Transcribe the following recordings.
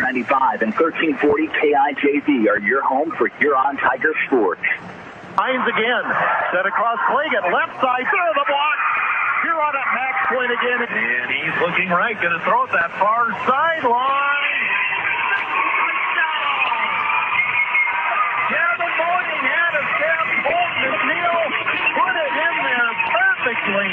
95 and 1340 KIJV are your home for Huron Tiger sports. Hines again, set across Clagan, left side, through the block. Huron at max point again, and he's looking right, going to throw it that far sideline. Gavin Moynihan had a step, Bolton McNeil put it in there perfectly,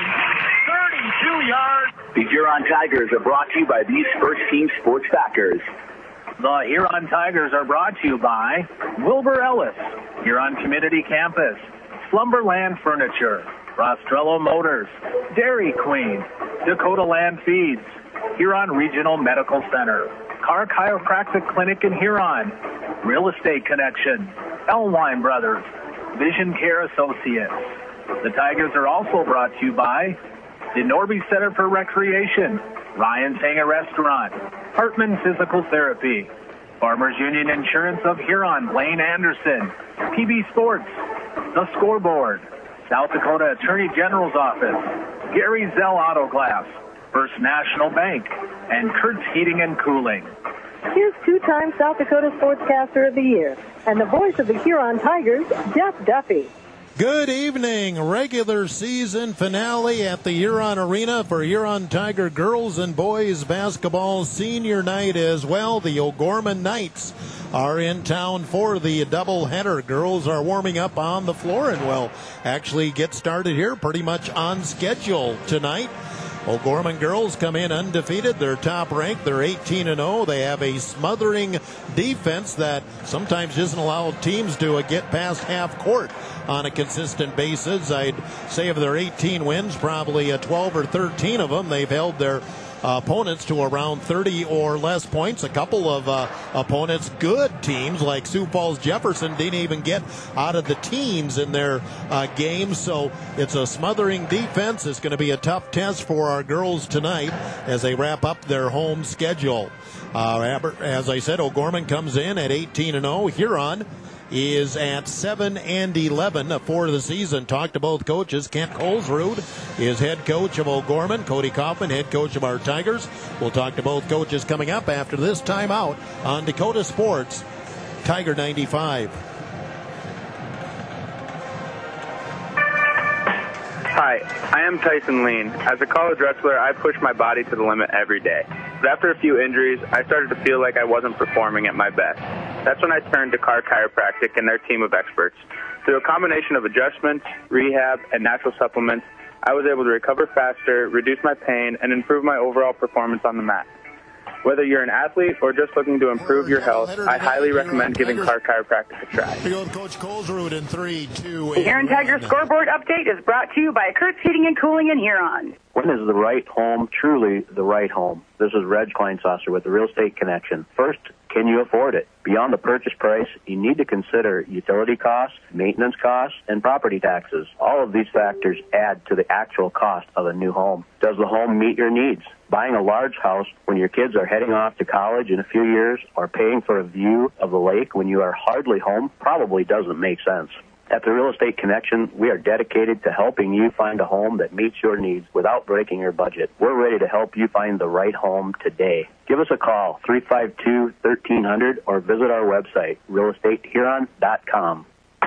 32 yards. The Huron Tigers are brought to you by these First Team Sports backers. The Huron Tigers are brought to you by Wilbur Ellis, Huron Community Campus, Slumberland Furniture, Rostrello Motors, Dairy Queen, Dakota Land Feeds, Huron Regional Medical Center, Car Chiropractic Clinic in Huron, Real Estate Connection, Elwine Brothers, Vision Care Associates. The Tigers are also brought to you by the Norby Center for Recreation, Ryan's Hangar Restaurant, Hartman Physical Therapy, Farmers Union Insurance of Huron, Blaine Anderson, PB Sports, The Scoreboard, South Dakota Attorney General's Office, Gary Zell Auto Glass, First National Bank, and Kurtz Heating and Cooling. Here's two-time South Dakota Sportscaster of the Year and the voice of the Huron Tigers, Jeff Duffy. Good evening. Regular season finale at the Huron Arena for Huron Tiger girls and boys basketball senior night as well. The O'Gorman Knights are in town for the doubleheader. Girls are warming up on the floor and will actually get started here pretty much on schedule tonight. O'Gorman girls come in undefeated. They're top ranked. They're 18-0. They have a smothering defense that sometimes doesn't allow teams to get past half court on a consistent basis. I'd say of their 18 wins, probably 12 or 13 of them, they've held their opponents to around 30 or less points. A couple of opponents, good teams like Sioux Falls Jefferson, didn't even get out of the teens in their games. So it's a smothering defense. It's going to be a tough test for our girls tonight as they wrap up their home schedule. As I said, O'Gorman comes in at 18-0. Huron is at 7-11 for the season. Talked to both coaches. Kent Colesrud is head coach of O'Gorman. Cody Kaufman, head coach of our Tigers. We'll talk to both coaches coming up after this timeout on Dakota Sports, Tiger 95. Hi, I am Tyson Lean. As a college wrestler, I push my body to the limit every day. But after a few injuries, I started to feel like I wasn't performing at my best. That's when I turned to Car Chiropractic and their team of experts. Through a combination of adjustments, rehab, and natural supplements, I was able to recover faster, reduce my pain, and improve my overall performance on the mat. Whether you're an athlete or just looking to improve your health, I highly recommend giving Car Chiropractic a try. We go with Coach Colesrud in 3, 2, The Huron Tiger scoreboard update is brought to you by Kurtz Heating and Cooling in Huron. When is the right home truly the right home? This is Reg Kleinsasser with the Real Estate Connection. First, can you afford it? Beyond the purchase price, you need to consider utility costs, maintenance costs, and property taxes. All of these factors add to the actual cost of a new home. Does the home meet your needs? Buying a large house when your kids are heading off to college in a few years or paying for a view of the lake when you are hardly home probably doesn't make sense. At the Real Estate Connection, we are dedicated to helping you find a home that meets your needs without breaking your budget. We're ready to help you find the right home today. Give us a call, 352-1300, or visit our website, realestatehuron.com.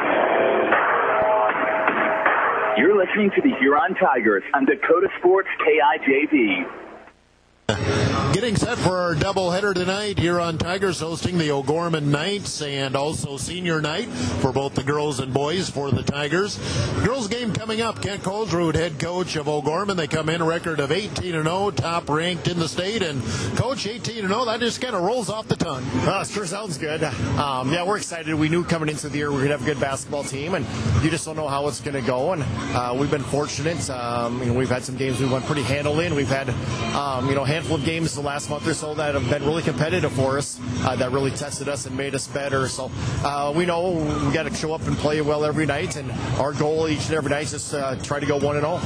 You're listening to the Huron Tigers on Dakota Sports KIJV. Getting set for our doubleheader tonight. Huron Tigers hosting the O'Gorman Knights, and also senior night for both the girls and boys for the Tigers. Girls game coming up. Kent Colesrud, head coach of O'Gorman. They come in a record of 18-0, top ranked in the state. And coach, 18-0, that just kind of rolls off the tongue. Sure sounds good. Yeah, we're excited. We knew coming into the year we're going to have a good basketball team, and you just don't know how it's going to go. And we've been fortunate. We've had some games we won pretty handily, and we've had a handful of games the last month or so that have been really competitive for us, that really tested us and made us better. So we know we got to show up and play well every night, and our goal each and every night is just try to go 1-0.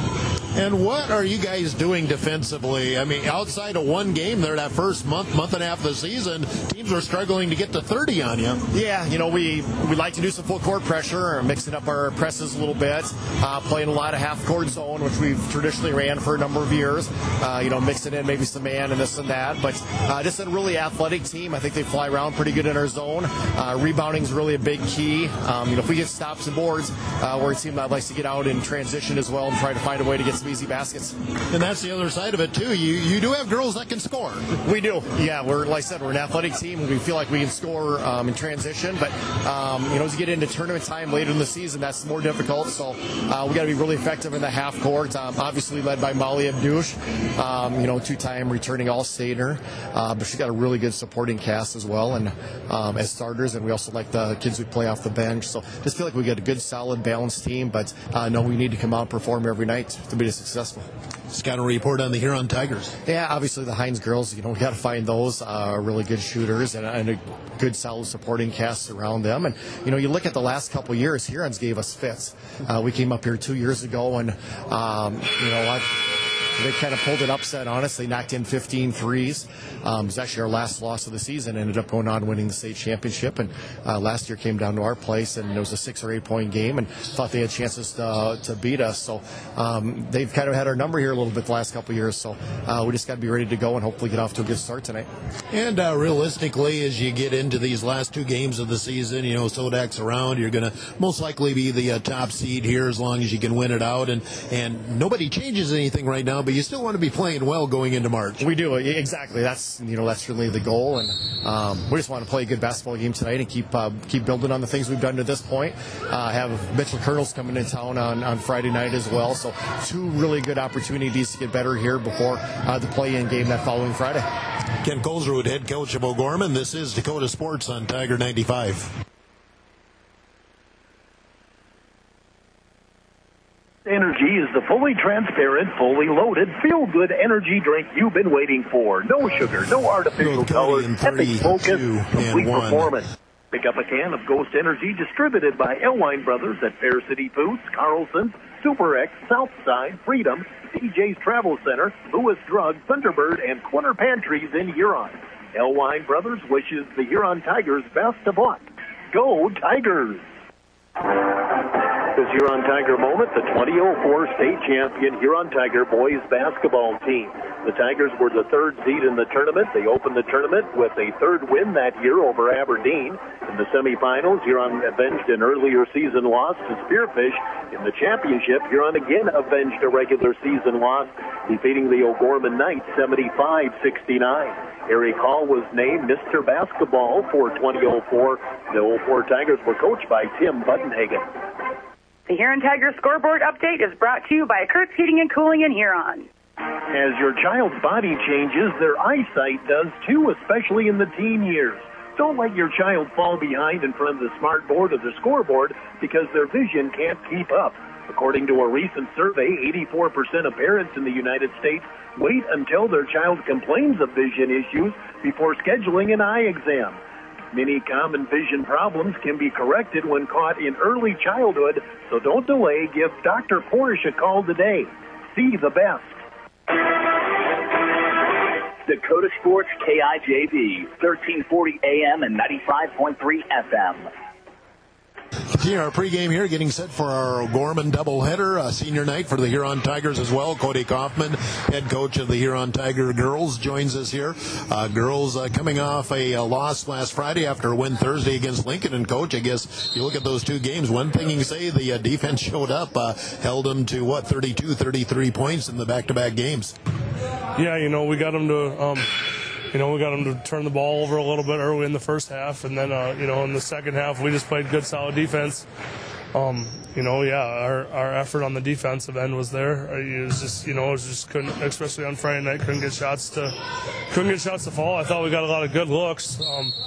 And what are you guys doing defensively? I mean, outside of one game there, that first month and a half of the season, teams are struggling to get to 30 on you. Yeah, we like to do some full court pressure, mixing up our presses a little bit, playing a lot of half court zone, which we've traditionally ran for a number of years. Mixing in maybe some man and this and that. But just a really athletic team. I think they fly around pretty good in our zone. Rebounding is really a big key. If we get stops and boards, we're a team that likes to get out in transition as well and try to find a way to get some easy baskets. And that's the other side of it, too. You do have girls that can score. We do. Yeah, like I said, we're an athletic team. We feel like we can score in transition. But, as you get into tournament time later in the season, that's more difficult. So we got to be really effective in the half court. Obviously led by Molly Abdouche, two-time returning All-Stater. But she's got a really good supporting cast as well, and as starters. And we also like the kids who play off the bench. So just feel like we got a good, solid, balanced team. But we need to come out and perform every night to be successful. Scouting report on the Huron Tigers. Yeah, obviously the Hines girls, we got to find those really good shooters and a good, solid supporting cast around them. And, you look at the last couple of years, Hurons gave us fits. We came up here 2 years ago, and, they kind of pulled an upset on us. They knocked in 15 threes. It was actually our last loss of the season. Ended up going on winning the state championship. And last year came down to our place, and it was a 6 or 8 point game, and thought they had chances to beat us. So they've kind of had our number here a little bit the last couple of years. So we just got to be ready to go and hopefully get off to a good start tonight. And realistically, as you get into these last 2 games of the season, Sodak's around. You're going to most likely be the top seed here as long as you can win it out. And nobody changes anything right now, but you still want to be playing well going into March. We do, exactly. That's really the goal, and we just want to play a good basketball game tonight and keep building on the things we've done to this point. Have Mitchell Colonels coming in town on Friday night as well, so 2 really good opportunities to get better here before the play-in game that following Friday. Ken Colesrud, head coach of O'Gorman. This is Dakota Sports on Tiger 95. Energy is the fully transparent, fully loaded, feel-good energy drink you've been waiting for. No sugar, no artificial colors, epic focus, complete performance. Pick up a can of Ghost Energy distributed by Elwine Brothers at Fair City Foods, Carlson's, Super X, Southside, Freedom, TJ's Travel Center, Lewis Drug, Thunderbird, and Corner Pantries in Huron. Elwine Brothers wishes the Huron Tigers best of luck. Go Tigers! This Huron Tiger moment, the 2004 state champion Huron Tiger boys basketball team. The Tigers were the 3rd seed in the tournament. They opened the tournament with a 3rd win that year over Aberdeen. In the semifinals, Huron avenged an earlier season loss to Spearfish. In the championship, Huron again avenged a regular season loss, defeating the O'Gorman Knights 75-69. Eric Hall was named Mr. Basketball for 2004. The 04 Tigers were coached by Tim Buttenhagen. The Huron Tigers scoreboard update is brought to you by Kurtz Heating and Cooling in Huron. As your child's body changes, their eyesight does too, especially in the teen years. Don't let your child fall behind in front of the smart board or the scoreboard because their vision can't keep up. According to a recent survey, 84% of parents in the United States wait until their child complains of vision issues before scheduling an eye exam. Many common vision problems can be corrected when caught in early childhood, so don't delay. Give Dr. Porsche a call today. See the best. Dakota Sports KIJV, 1340 AM and 95.3 FM. Continue our pregame here, getting set for our O'Gorman doubleheader, senior night for the Huron Tigers as well. Cody Kaufman, head coach of the Huron Tiger girls, joins us here. Girls coming off a loss last Friday after a win Thursday against Lincoln. And, Coach, I guess you look at those 2 games, one thing you can say, the defense showed up, held them to, 32, 33 points in the back-to-back games. Yeah, we got them to... we got them to turn the ball over a little bit early in the first half, and then, in the second half, we just played good, solid defense. Our effort on the defensive end was there. It was just couldn't, especially on Friday night, couldn't get shots to fall. I thought we got a lot of good looks.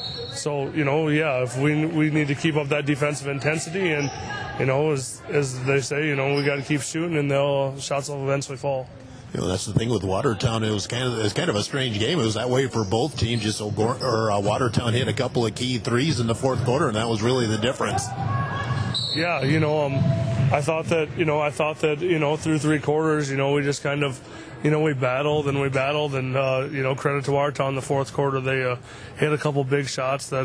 If we need to keep up that defensive intensity, and as they say, we got to keep shooting, and shots will eventually fall. That's the thing with Watertown. It was kind of a strange game. It was that way for both teams. Just Watertown hit a couple of key threes in the fourth quarter, and that was really the difference. Yeah, I thought that through three quarters, we just kind of, we battled and credit to Watertown in the fourth quarter. They hit a couple big shots that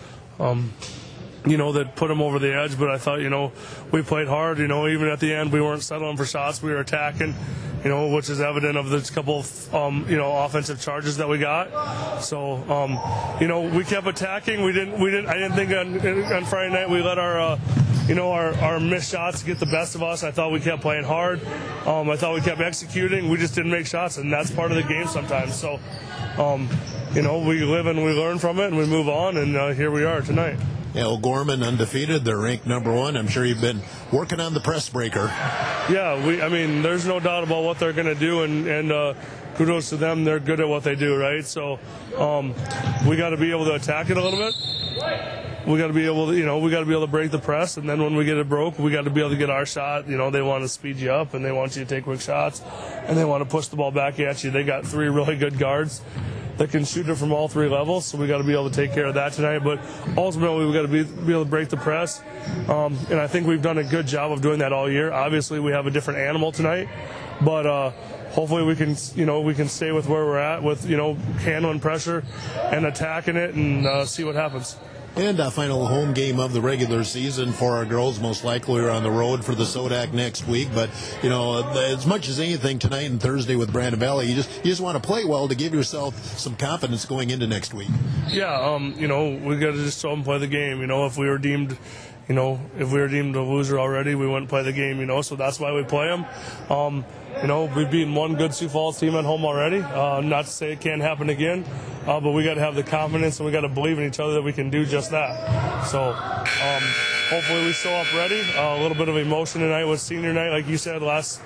that put them over the edge. But I thought, we played hard. Even at the end, we weren't settling for shots. We were attacking, which is evident of the couple of, offensive charges that we got. So, we kept attacking. I didn't think on Friday night we let our missed shots get the best of us. I thought we kept playing hard. I thought we kept executing. We just didn't make shots, and that's part of the game sometimes. So, we live and we learn from it, and we move on, and here we are tonight. Yeah, O'Gorman undefeated. They're ranked number 1. I'm sure you've been working on the press breaker. Yeah, there's no doubt about what they're going to do, and kudos to them. They're good at what they do, right? So we got to be able to attack it a little bit. We got to be able to, break the press, and then when we get it broke, we got to be able to get our shot. They want to speed you up, and they want you to take quick shots, and they want to push the ball back at you. They got 3 really good guards that can shoot it from all 3 levels, so we got to be able to take care of that tonight. But ultimately, we got to be able to break the press, and I think we've done a good job of doing that all year. Obviously, we have a different animal tonight, but hopefully we can stay with where we're at with handling pressure and attacking it and see what happens. And a final home game of the regular season for our girls. Most likely are on the road for the Sodak next week. But, as much as anything tonight and Thursday with Brandon Valley, you just want to play well to give yourself some confidence going into next week. Yeah, we got to just show them play the game. If we were deemed a loser already, we wouldn't play the game, so that's why we play them. We've beaten one good Sioux Falls team at home already. Not to say it can't happen again, but we got to have the confidence and we got to believe in each other that we can do just that. So hopefully we show up ready. A little bit of emotion tonight with senior night, like you said, last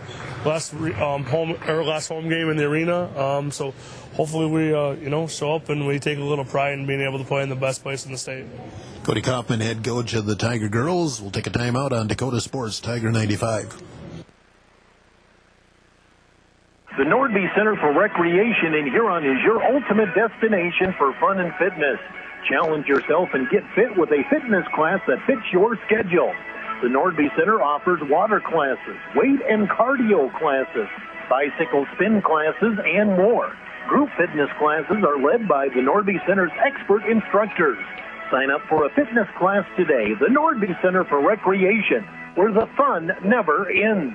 home game in the arena. So hopefully we show up and we take a little pride in being able to play in the best place in the state. Cody Kaufman, head coach of the Tiger Girls. We'll take a timeout on Dakota Sports Tiger 95. The Nordby Center for Recreation in Huron is your ultimate destination for fun and fitness. Challenge yourself and get fit with a fitness class that fits your schedule. The Nordby Center offers water classes, weight and cardio classes, bicycle spin classes, and more. Group fitness classes are led by the Nordby Center's expert instructors. Sign up for a fitness class today. The Nordby Center for Recreation, where the fun never ends.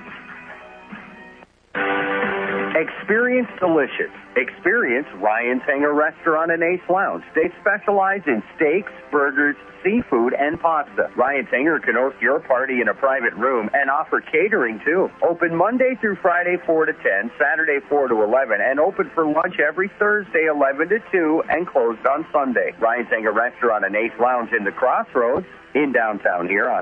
Experience delicious. Experience Ryan's Hangar Restaurant and Ace Lounge. They specialize in steaks, burgers, seafood, and pasta. Ryan's Hangar can host your party in a private room and offer catering, too. Open Monday through Friday, 4 to 10, Saturday, 4 to 11, and open for lunch every Thursday, 11 to 2, and closed on Sunday. Ryan's Hangar Restaurant and Ace Lounge in the Crossroads in downtown Huron.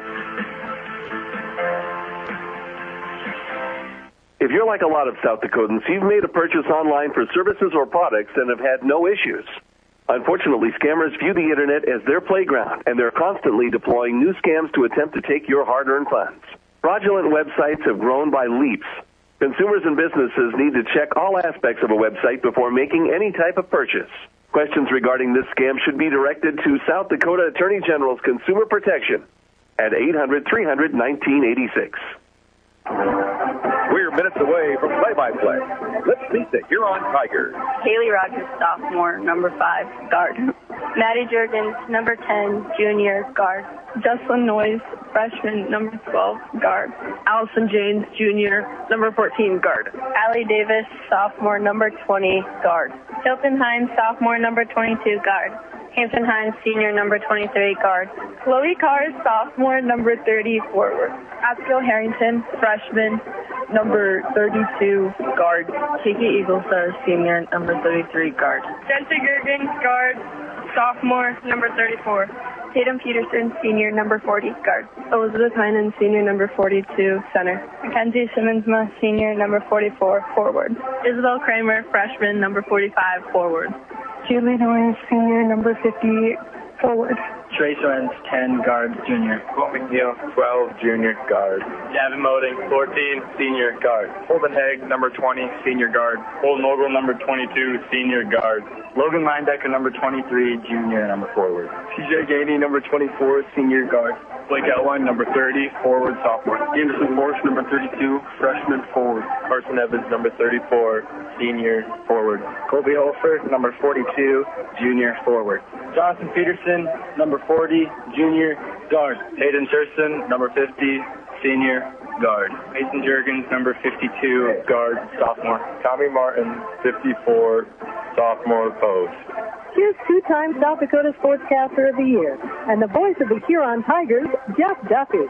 If you're like a lot of South Dakotans, you've made a purchase online for services or products and have had no issues. Unfortunately, scammers view the Internet as their playground, and they're constantly deploying new scams to attempt to take your hard-earned funds. Fraudulent websites have grown by leaps. Consumers and businesses need to check all aspects of a website before making any type of purchase. Questions regarding this scam should be directed to South Dakota Attorney General's Consumer Protection at 800-300-1986. We're minutes away from play-by-play. Let's meet the Huron Tigers. Haley Rogers, sophomore, number 5, guard. Maddie Juergens, number 10, junior, guard. Jocelyn Noyes, freshman, number 12, guard. Allison James, junior, number 14, guard. Allie Davis, sophomore, number 20, guard. Hilton Hines, sophomore, number 22, guard. Hampton Hines, senior, number 23, guard. Chloe Carr, sophomore, number 30, forward. Abigail Harrington, freshman, number 32, guard. Kiki Eaglestar, senior, number 33, guard. Jensen Gergen, guard. Sophomore, number 34. Tatum Peterson, senior, number 40, guard. Elizabeth Heinen, senior, number 42, center. Mackenzie Simmonsma, senior, number 44, forward. Isabel Kramer, freshman, number 45, forward. Julie Noyes, senior, number 50, forward. Trace Owens, 10, guard, junior. Paul McNeil, 12, junior, guard. Gavin Moding, 14, senior, guard. Holden Haig, number 20, senior, guard. Holden Ogle, number 22, senior, guard. Logan Linedecker, number 23, junior, number forward. TJ Gainey, number 24, senior, guard. Blake Outline, number 30, forward, sophomore. Anderson Morse, number 32, freshman, forward. Carson Evans, number 34, senior, forward. Colby Holford, number 42, junior, forward. Jonathan Peterson, number 40, junior, guard. Hayden Thurston, number 50, senior, guard. Mason Juergens, number 52, guard, sophomore. Tommy Martin, 54, sophomore, post. Here's two-time South Dakota Sportscaster of the Year and the voice of the Huron Tigers, Jeff Duffy.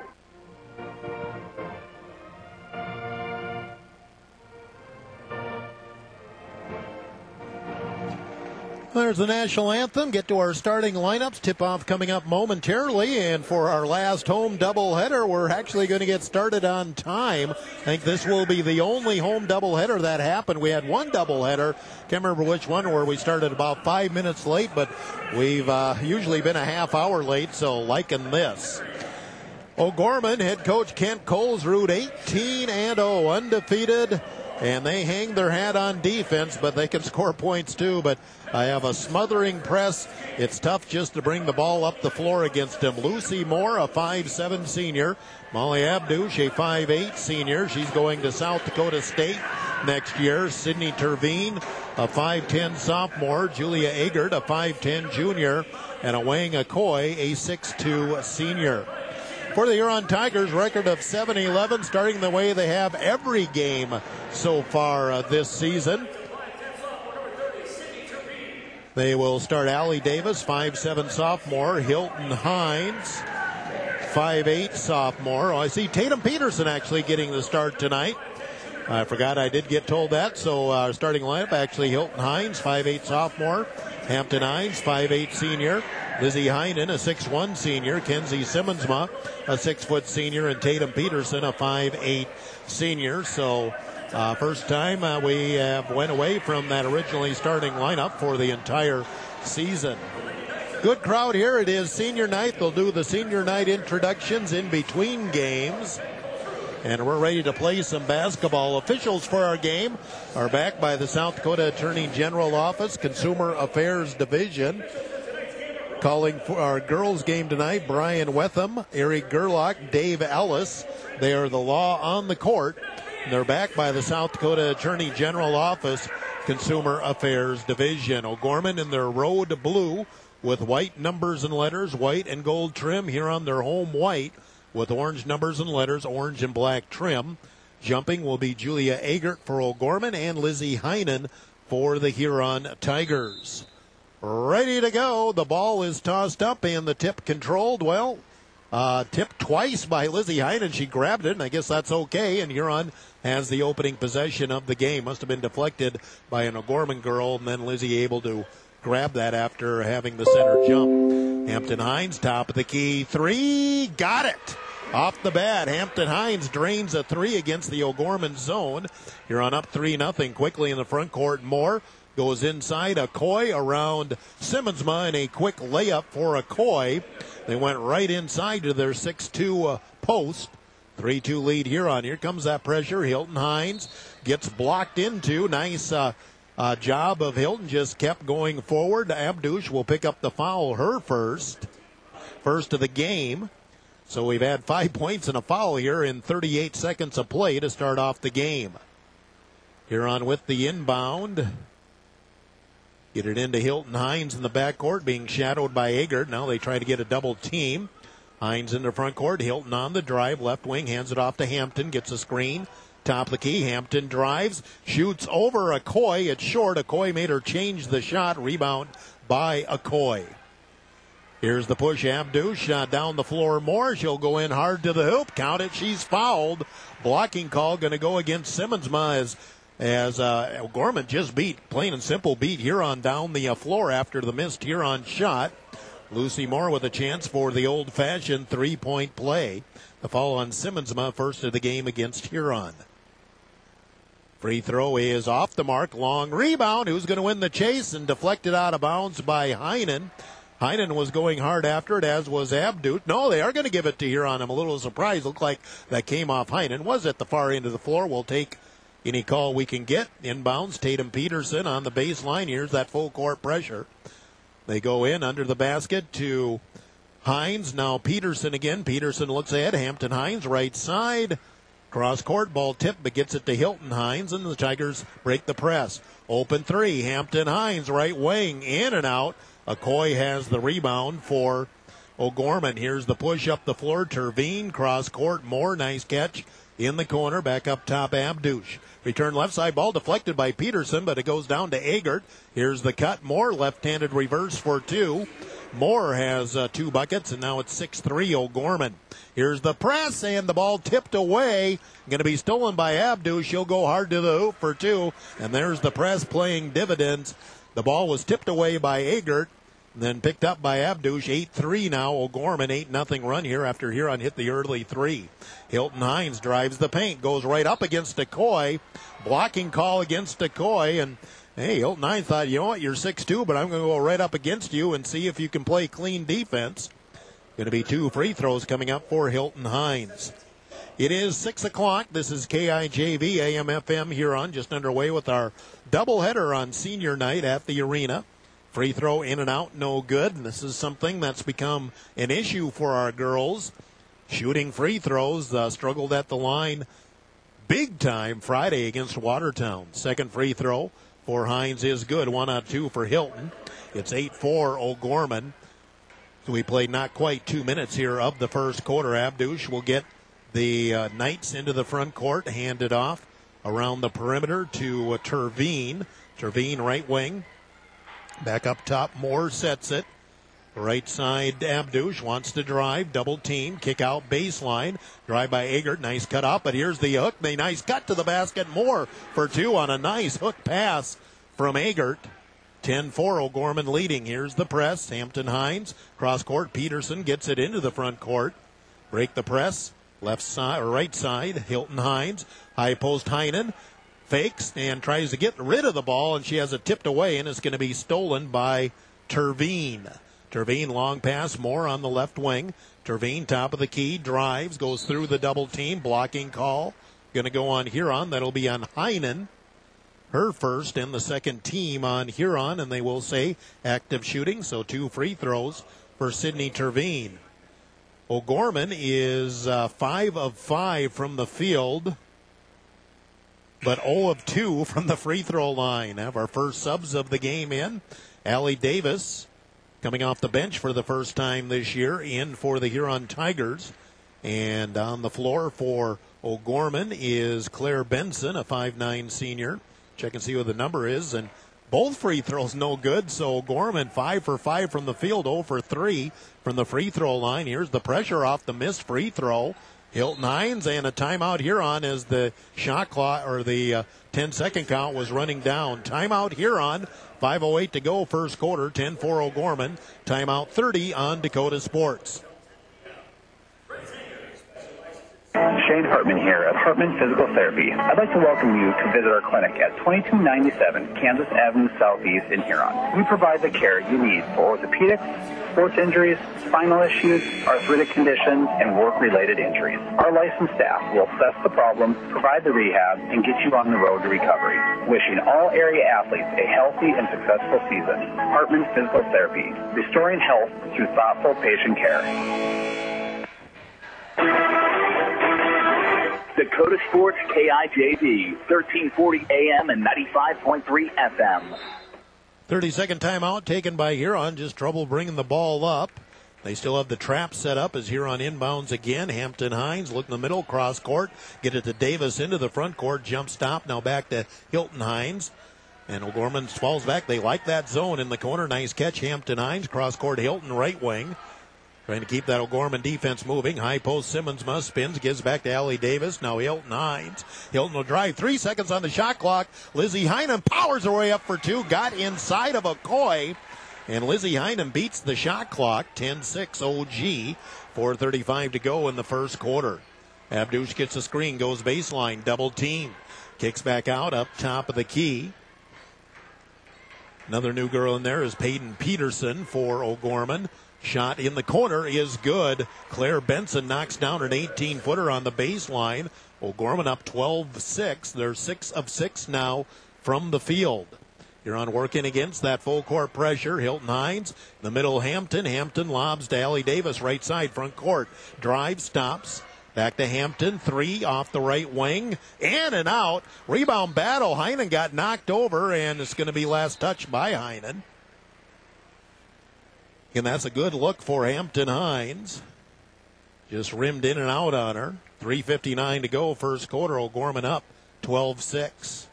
There's the national anthem. Get to our starting lineups. Tip-off coming up momentarily. And for our last home doubleheader, we're actually going to get started on time. I think this will be the only home doubleheader that happened. We had one doubleheader. Can't remember which one, where we started about 5 minutes late, but we've usually been a half hour late, so liking this. O'Gorman, head coach Kent Colesrud, 18-0, undefeated. And they hang their hat on defense, but they can score points too. But I have a smothering press. It's tough just to bring the ball up the floor against him. Lucy Moore, a 5'7 senior. Molly Abdush, a 5'8 senior. She's going to South Dakota State next year. Sydney Terveen, a 5'10 sophomore. Julia Agert, a 5'10 junior. And a Wang Akoi, a 6'2 senior. For the Huron Tigers, record of 7-11, starting the way they have every game so far this season. They will start Allie Davis, 5'7 sophomore. Hilton Hines, 5'8 sophomore. Oh, I see Tatum Peterson actually getting the start tonight. I forgot I did get told that. So our starting lineup, actually Hilton Hines, 5'8 sophomore. Hampton Hines, 5'8 senior. Lizzie Heinen, a 6'1 senior. Kenzie Simmonsma, a 6' senior. And Tatum Peterson, a 5'8 senior. So first time we have went away from that originally starting lineup for the entire season. Good crowd here. It is senior night. They'll do the senior night introductions in between games. And we're ready to play some basketball. Officials for our game are backed by the South Dakota Attorney General Office, Consumer Affairs Division. Calling for our girls game tonight, Brian Wetham, Eric Gerlach, Dave Ellis. They are the law on the court. They're backed by the South Dakota Attorney General Office, Consumer Affairs Division. O'Gorman in their road blue with white numbers and letters, white and gold trim here on their home white with orange numbers and letters, orange and black trim. Jumping will be Julia Agert for O'Gorman and Lizzie Heinen for the Huron Tigers. Ready to go. The ball is tossed up and the tip controlled. Well, tipped twice by Lizzie Heinen. She grabbed it, and I guess that's okay. And Huron has the opening possession of the game. Must have been deflected by an O'Gorman girl, and then Lizzie able to grab that after having the center jump. Hampton Hines, top of the key. Three. Got it. Off the bat, Hampton Hines drains a three against the O'Gorman zone. Huron up 3-0 quickly in the front court. Moore goes inside. Akoi around Simmonsma, and a quick layup for Akoi. They went right inside to their 6-2 post. 3-2 lead Huron. Here comes that pressure. Hilton Hines gets blocked into. Nice job of Hilton. Just kept going forward. Abdush will pick up the foul. Her first of the game. So we've had 5 points and a foul here in 38 seconds of play to start off the game. Huron with the inbound. Get it into Hilton Hines in the backcourt, being shadowed by Agert. Now they try to get a double team. Hines in the front court. Hilton on the drive. Left wing, hands it off to Hampton. Gets a screen. Top of the key. Hampton drives. Shoots over Akoi. It's short. Akoi made her change the shot. Rebound by Akoi. Here's the push. Abdush down the floor more. She'll go in hard to the hoop. Count it. She's fouled. Blocking call going to go against Simmonsma as O'Gorman just plain and simple beat Huron down the floor after the missed Huron shot. Lucy Moore with a chance for the old-fashioned three-point play. The foul on Simmonsma, first of the game against Huron. Free throw is off the mark. Long rebound. Who's going to win the chase? And deflected out of bounds by Heinen. Heinen was going hard after it, as was Abduch. No, they are going to give it to Huron. I'm a little surprised. Looked like that came off Heinen. Was at the far end of the floor. We'll take any call we can get. Inbounds, Tatum Peterson on the baseline. Here's that full court pressure. They go in under the basket to Hines. Now Peterson again. Peterson looks ahead. Hampton Hines, right side. Cross court, ball tipped, but gets it to Hilton Hines, and the Tigers break the press. Open three. Hampton Hines, right wing, in and out. Okoye has the rebound for O'Gorman. Here's the push up the floor. Terveen, cross court. Moore, nice catch in the corner. Back up top, Abduch. Return left side, ball deflected by Peterson, but it goes down to Agert. Here's the cut. Moore, left-handed reverse for two. Moore has 2 buckets, and now it's 6-3 O'Gorman. Here's the press, and the ball tipped away. Going to be stolen by Abduch. He'll go hard to the hoop for two, and there's the press playing dividends. The ball was tipped away by Agert, then picked up by Abduch. 8-3 now. O'Gorman, 8-0 run here after Huron hit the early three. Hilton Hines drives the paint, goes right up against Okoye. Blocking call against Okoye, and hey, Hilton Hines thought, you know what, you're 6'2", but I'm going to go right up against you and see if you can play clean defense. Going to be 2 free throws coming up for Hilton Hines. It is 6 o'clock. This is KIJV AM/FM Huron, just underway with our doubleheader on senior night at the arena. Free throw in and out, no good. And this is something that's become an issue for our girls. Shooting free throws, struggled at the line big time Friday against Watertown. Second free throw for Hines is good. 1 out of 2 for Hilton. It's 8-4 O'Gorman. So we played not quite 2 minutes here of the first quarter. Abduch will get the Knights into the front court, hand it off around the perimeter to Terveen. Terveen, right wing. Back up top, Moore sets it. Right side, Abduch wants to drive, double team, kick out baseline. Drive by Agert, nice cut off, but here's the hook. Nice cut to the basket. Moore for 2 on a nice hook pass from Agert. 10-4 O'Gorman leading. Here's the press. Hampton Hines, cross court. Peterson gets it into the front court. Break the press. Left side or right side. Hilton Hines. High post Heinen. Fakes and tries to get rid of the ball, and she has it tipped away, and it's going to be stolen by Terveen. Terveen, long pass. Moore on the left wing. Terveen, top of the key. Drives. Goes through the double team. Blocking call. Going to go on Huron. That'll be on Heinen. Her first and the second team on Huron, and they will say active shooting, so 2 free throws for Sydney Terveen. O'Gorman is 5 of 5 from the field, but 0 of 2 from the free throw line. Have our first subs of the game in. Allie Davis coming off the bench for the first time this year, in for the Huron Tigers. And on the floor for O'Gorman is Claire Benson, a 5'9" senior. Check and see what the number is, and both free throws no good, so O'Gorman 5 for 5 from the field, 0 for 3 from the free throw line. Here's the pressure off the missed free throw. Hilton Hines, and a timeout Huron as the shot clock, or the 10-second count was running down. Timeout Huron, 5:08 to go, first quarter, 10-4 O'Gorman. Timeout 30 on Dakota Sports. Shane Hartman here at Hartman Physical Therapy. I'd like to welcome you to visit our clinic at 2297 Kansas Avenue Southeast in Huron. We provide the care you need for orthopedics, sports injuries, spinal issues, arthritic conditions, and work-related injuries. Our licensed staff will assess the problem, provide the rehab, and get you on the road to recovery. Wishing all area athletes a healthy and successful season. Hartman Physical Therapy, restoring health through thoughtful patient care. Dakota Sports KIJV, 1340 AM and 95.3 FM. 30-second timeout taken by Huron. Just trouble bringing the ball up. They still have the trap set up as Huron inbounds again. Hampton Hines look in the middle, cross court, get it to Davis into the front court, jump stop. Now back to Hilton Hines. And O'Gorman falls back. They like that zone in the corner. Nice catch, Hampton Hines. Cross court, Hilton right wing. Trying to keep that O'Gorman defense moving. High post, Simmons must spins, gives back to Allie Davis. Now Hilton Hines. Hilton will drive. 3 seconds on the shot clock. Lizzie Heinen powers her way up for 2. Got inside of Okoye. And Lizzie Heinen beats the shot clock. 10-6 OG. 4:35 to go in the first quarter. Abduch gets a screen, goes baseline, double team. Kicks back out, up top of the key. Another new girl in there is Peyton Peterson for O'Gorman. Shot in the corner is good. Claire Benson knocks down an 18-footer on the baseline. O'Gorman up 12-6. They're 6 of 6 now from the field. Huron working against that full court pressure. Hilton Hines, in the middle Hampton. Hampton lobs to Allie Davis, right side, front court. Drive, stops. Back to Hampton, 3 off the right wing. In and out. Rebound battle. Heinen got knocked over, and it's going to be last touch by Heinen. And that's a good look for Hampton Hines. Just rimmed in and out on her. 3:59 to go, first quarter. O'Gorman up 12-6.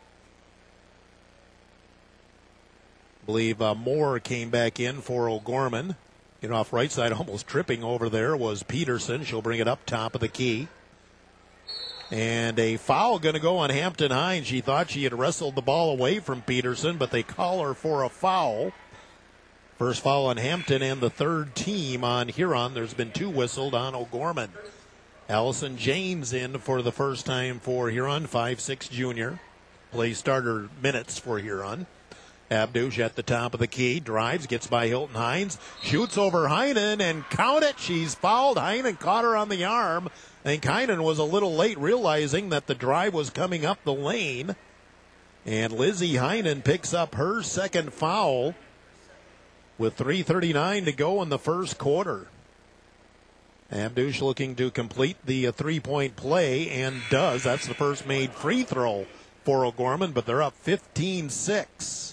I believe Moore came back in for O'Gorman. Get off right side, almost tripping over there was Peterson. She'll bring it up top of the key. And a foul going to go on Hampton Hines. She thought she had wrestled the ball away from Peterson, but they call her for a foul. First foul on Hampton and the third team on Huron. There's been 2 whistled on O'Gorman. Allison Janes in for the first time for Huron, 5'6" junior. Plays starter minutes for Huron. Abdush at the top of the key, drives, gets by Hilton Hines, shoots over Heinen, and count it, she's fouled. Heinen caught her on the arm. I think Heinen was a little late realizing that the drive was coming up the lane. And Lizzie Heinen picks up her second foul with 3:39 to go in the first quarter. Abdush looking to complete the three-point play, and does. That's the first made free throw for O'Gorman, but they're up 15-6.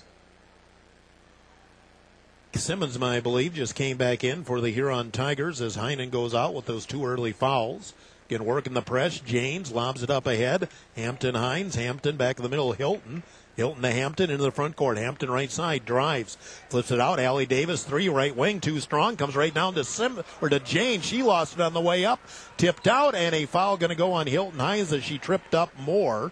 Simmons, I believe, just came back in for the Huron Tigers as Heinen goes out with those 2 early fouls. Again, working the press. Janes lobs it up ahead. Hampton Hines. Hampton back in the middle. Hilton. Hilton to Hampton into the front court. Hampton right side drives. Flips it out. Allie Davis, 3 right wing. Too strong. Comes right down to Janes. She lost it on the way up. Tipped out, and a foul going to go on Hilton Hines as she tripped up more.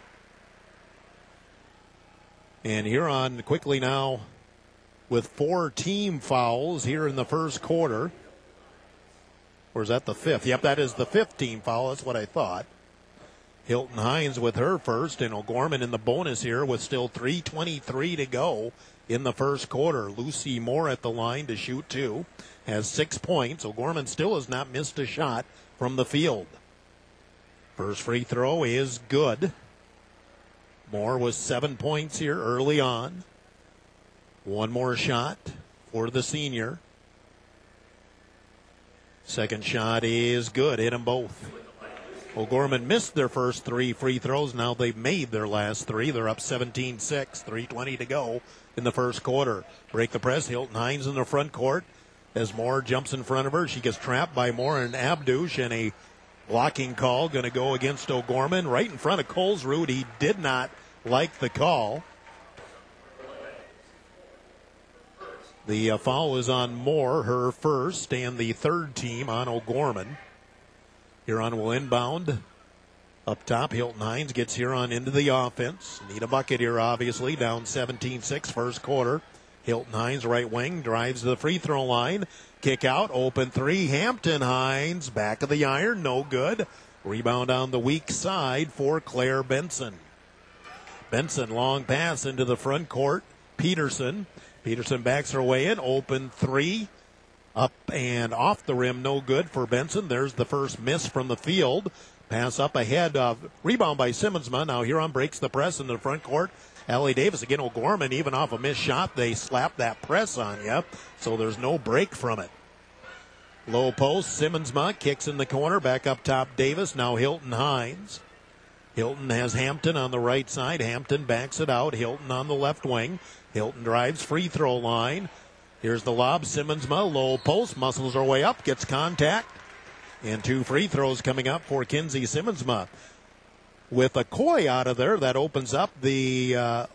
And Huron quickly now with 4 team fouls here in the first quarter. Or is that the 5th? Yep, that is the 5th team foul. That's what I thought. Hilton Hines with her first, and O'Gorman in the bonus here with still 3:23 to go in the first quarter. Lucy Moore at the line to shoot 2. Has 6 points. O'Gorman still has not missed a shot from the field. First free throw is good. Moore was 7 points here early on. 1 more shot for the senior. Second shot is good. Hit them both. O'Gorman missed their first 3 free throws. Now they've made their last 3. They're up 17-6. 3:20 to go in the first quarter. Break the press. Hilton Hines in the front court. As Moore jumps in front of her, she gets trapped by Moore and Abdush, and a blocking call going to go against O'Gorman right in front of Colesrud. He did not like the call. The foul is on Moore, her first, and the third team on O'Gorman. Huron will inbound. Up top, Hilton Hines gets Huron into the offense. Need a bucket here, obviously. Down 17-6 first quarter. Hilton Hines, right wing, drives to the free throw line. Kick out, open 3. Hampton Hines, back of the iron, no good. Rebound on the weak side for Claire Benson. Benson, long pass into the front court. Peterson backs her way in, open 3. Up and off the rim, no good for Benson. There's the first miss from the field. Pass up ahead, rebound by Simmonsma. Now Huron breaks the press in the front court. Allie Davis, again, O'Gorman, even off a missed shot, they slap that press on you, so there's no break from it. Low post, Simmonsma kicks in the corner, back up top Davis, now Hilton Hines. Hilton has Hampton on the right side. Hampton backs it out. Hilton on the left wing. Hilton drives free throw line. Here's the lob. Simmonsma, low post, muscles her way up, gets contact. And 2 free throws coming up for Kinsey Simmonsma. With a Coy out of there, that opens up the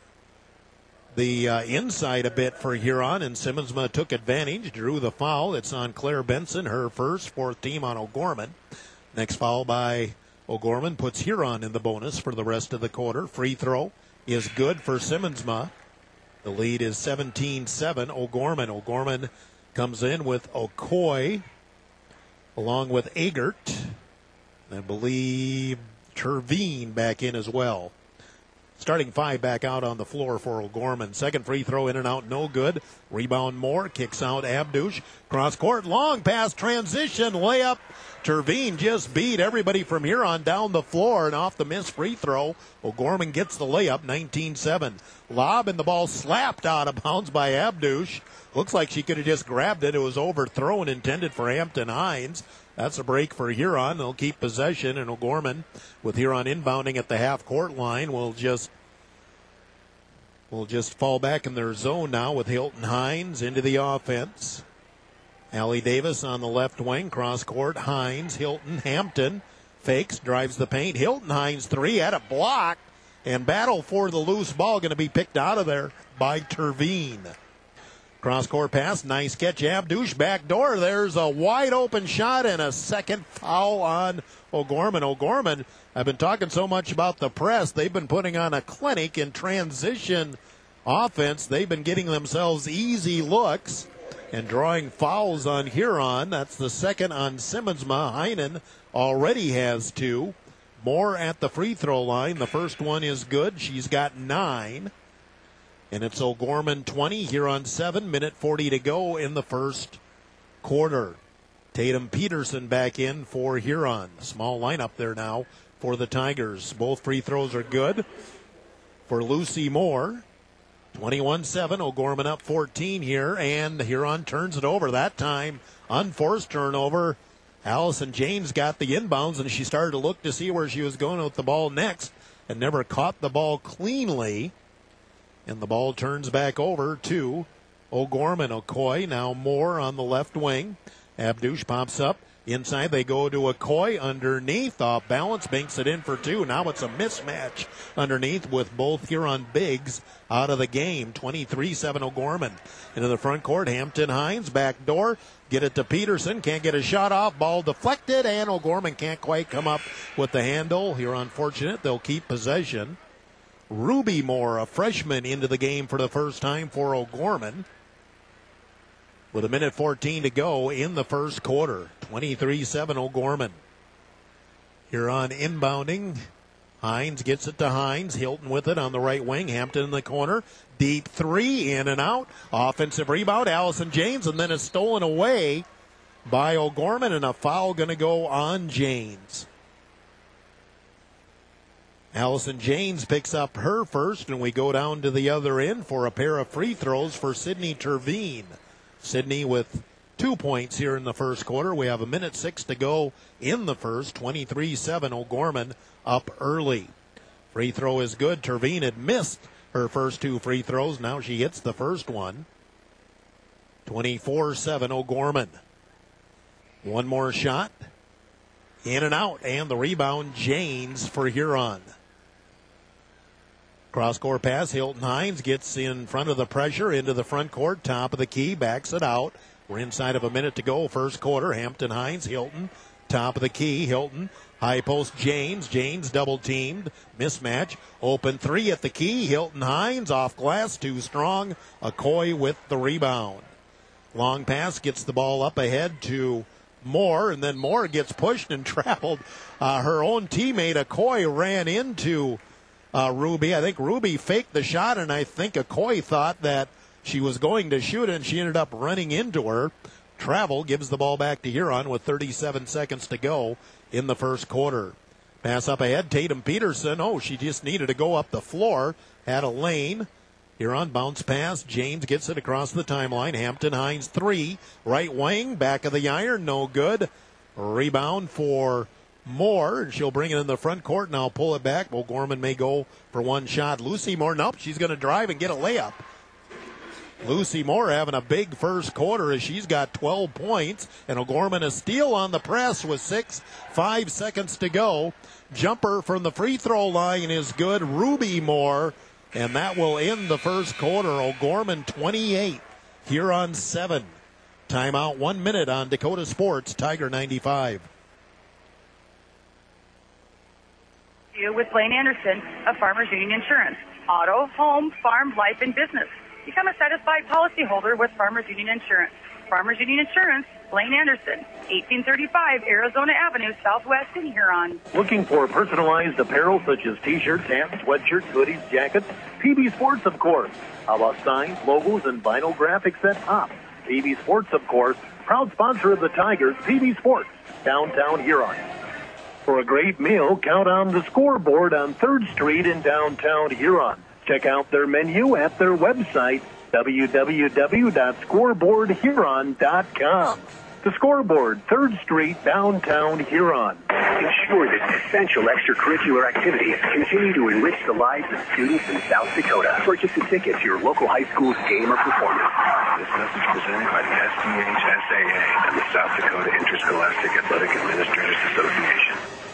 inside a bit for Huron, and Simmonsma took advantage, drew the foul. It's on Claire Benson, her first, 4th team on O'Gorman. Next foul by O'Gorman puts Huron in the bonus for the rest of the quarter. Free throw is good for Simmonsma. The lead is 17-7. O'Gorman. O'Gorman comes in with Okoye along with Agert. I believe Terveen back in as well. starting 5 back out on the floor for O'Gorman. Second free throw in and out, no good. Rebound Moore, kicks out Abdush. Cross court, long pass, transition, layup. Terveen just beat everybody from here on down the floor, and off the missed free throw, O'Gorman gets the layup, 19-7. Lob, and the ball slapped out of bounds by Abdush. Looks like she could have just grabbed it. It was overthrown, intended for Hampton Hines. That's a break for Huron. They'll keep possession, and O'Gorman, with Huron inbounding at the half-court line, will just fall back in their zone now with Hilton Hines into the offense. Allie Davis on the left wing, cross court, Hines, Hilton, Hampton, fakes, drives the paint. Hilton Hines 3 at a block, and battle for the loose ball, going to be picked out of there by Terveen. Cross court pass, nice catch, Abdush, back door. There's a wide open shot and a second foul on O'Gorman. O'Gorman, I've been talking so much about the press. They've been putting on a clinic in transition offense. They've been getting themselves easy looks and drawing fouls on Huron. That's the second on Simmonsma. Heinen already has 2. Moore at the free throw line. The first one is good. She's got 9. And it's O'Gorman 20, Huron 7, minute 40 to go in the first quarter. Tatum Peterson back in for Huron. Small lineup there now for the Tigers. Both free throws are good for Lucy Moore. 21-7, O'Gorman up 14 here, and Huron turns it over. That time, unforced turnover. Allison James got the inbounds, and she started to look to see where she was going with the ball next and never caught the ball cleanly. And the ball turns back over to O'Gorman. Okoye, now Moore on the left wing. Abdush pops up. Inside they go to Okoye underneath. Off balance, banks it in for 2. Now it's a mismatch underneath with both Huron bigs out of the game. 23-7 O'Gorman. Into the front court, Hampton Hines, back door. Get it to Peterson. Can't get a shot off. Ball deflected, and O'Gorman can't quite come up with the handle. Huron fortunate. They'll keep possession. Ruby Moore, a freshman, into the game for the first time for O'Gorman. With a minute 14 to go in the first quarter. 23-7 O'Gorman. Huron inbounding. Hines gets it to Hines. Hilton with it on the right wing. Hampton in the corner. Deep 3, in and out. Offensive rebound, Allison James, and then it's stolen away by O'Gorman, and a foul going to go on James. Allison James picks up her first, and we go down to the other end for a pair of free throws for Sydney Terveen. Sydney with 2 points here in the first quarter. We have a minute 6 to go in the first. 23-7 O'Gorman up early. Free throw is good. Terveen had missed her first 2 free throws. Now she hits the first one. 24-7 O'Gorman. One more shot. In and out. And the rebound, James for Huron. Cross-court pass, Hilton Hines gets in front of the pressure into the front court, top of the key, backs it out. We're inside of a minute to go, first quarter. Hampton Hines, Hilton, top of the key, Hilton, high post James, double-teamed, mismatch, open 3 at the key, Hilton Hines, off glass, too strong, Okoye with the rebound. Long pass, gets the ball up ahead to Moore, and then Moore gets pushed and traveled. Her own teammate, Okoye, ran into Ruby. I think Ruby faked the shot, and I think Okoye thought that she was going to shoot it, and she ended up running into her. Travel gives the ball back to Huron with 37 seconds to go in the first quarter. Pass up ahead, Tatum Peterson. Oh, she just needed to go up the floor. Had a lane. Huron bounce pass. James gets it across the timeline. Hampton Hines 3. Right wing, back of the iron, no good. Rebound for Moore, and she'll bring it in the front court, and I'll pull it back. O'Gorman may go for one shot. Lucy Moore, nope, she's going to drive and get a layup. Lucy Moore having a big first quarter as she's got 12 points, and O'Gorman a steal on the press with 5 seconds to go. Jumper from the free throw line is good. Ruby Moore, and that will end the first quarter. O'Gorman 28, Huron 7. Timeout, 1 minute on Dakota Sports, Tiger 95. With Blaine Anderson of Farmers Union Insurance. Auto, home, farm, life, and business. Become a satisfied policyholder with Farmers Union Insurance. Farmers Union Insurance, Blaine Anderson, 1835 Arizona Avenue, Southwest in Huron. Looking for personalized apparel such as t-shirts, hats, sweatshirts, hoodies, jackets? PB Sports, of course. How about signs, logos, and vinyl graphics that pop? PB Sports, of course, proud sponsor of the Tigers, PB Sports, downtown Huron. For a great meal, count on the Scoreboard on 3rd Street in downtown Huron. Check out their menu at their website, www.scoreboardhuron.com. The Scoreboard, 3rd Street, downtown Huron. Ensure that essential extracurricular activities continue to enrich the lives of students in South Dakota. Purchase a ticket to your local high school's game or performance. This message presented by the SDHSAA and the South Dakota Interscholastic Athletic Administrators Association.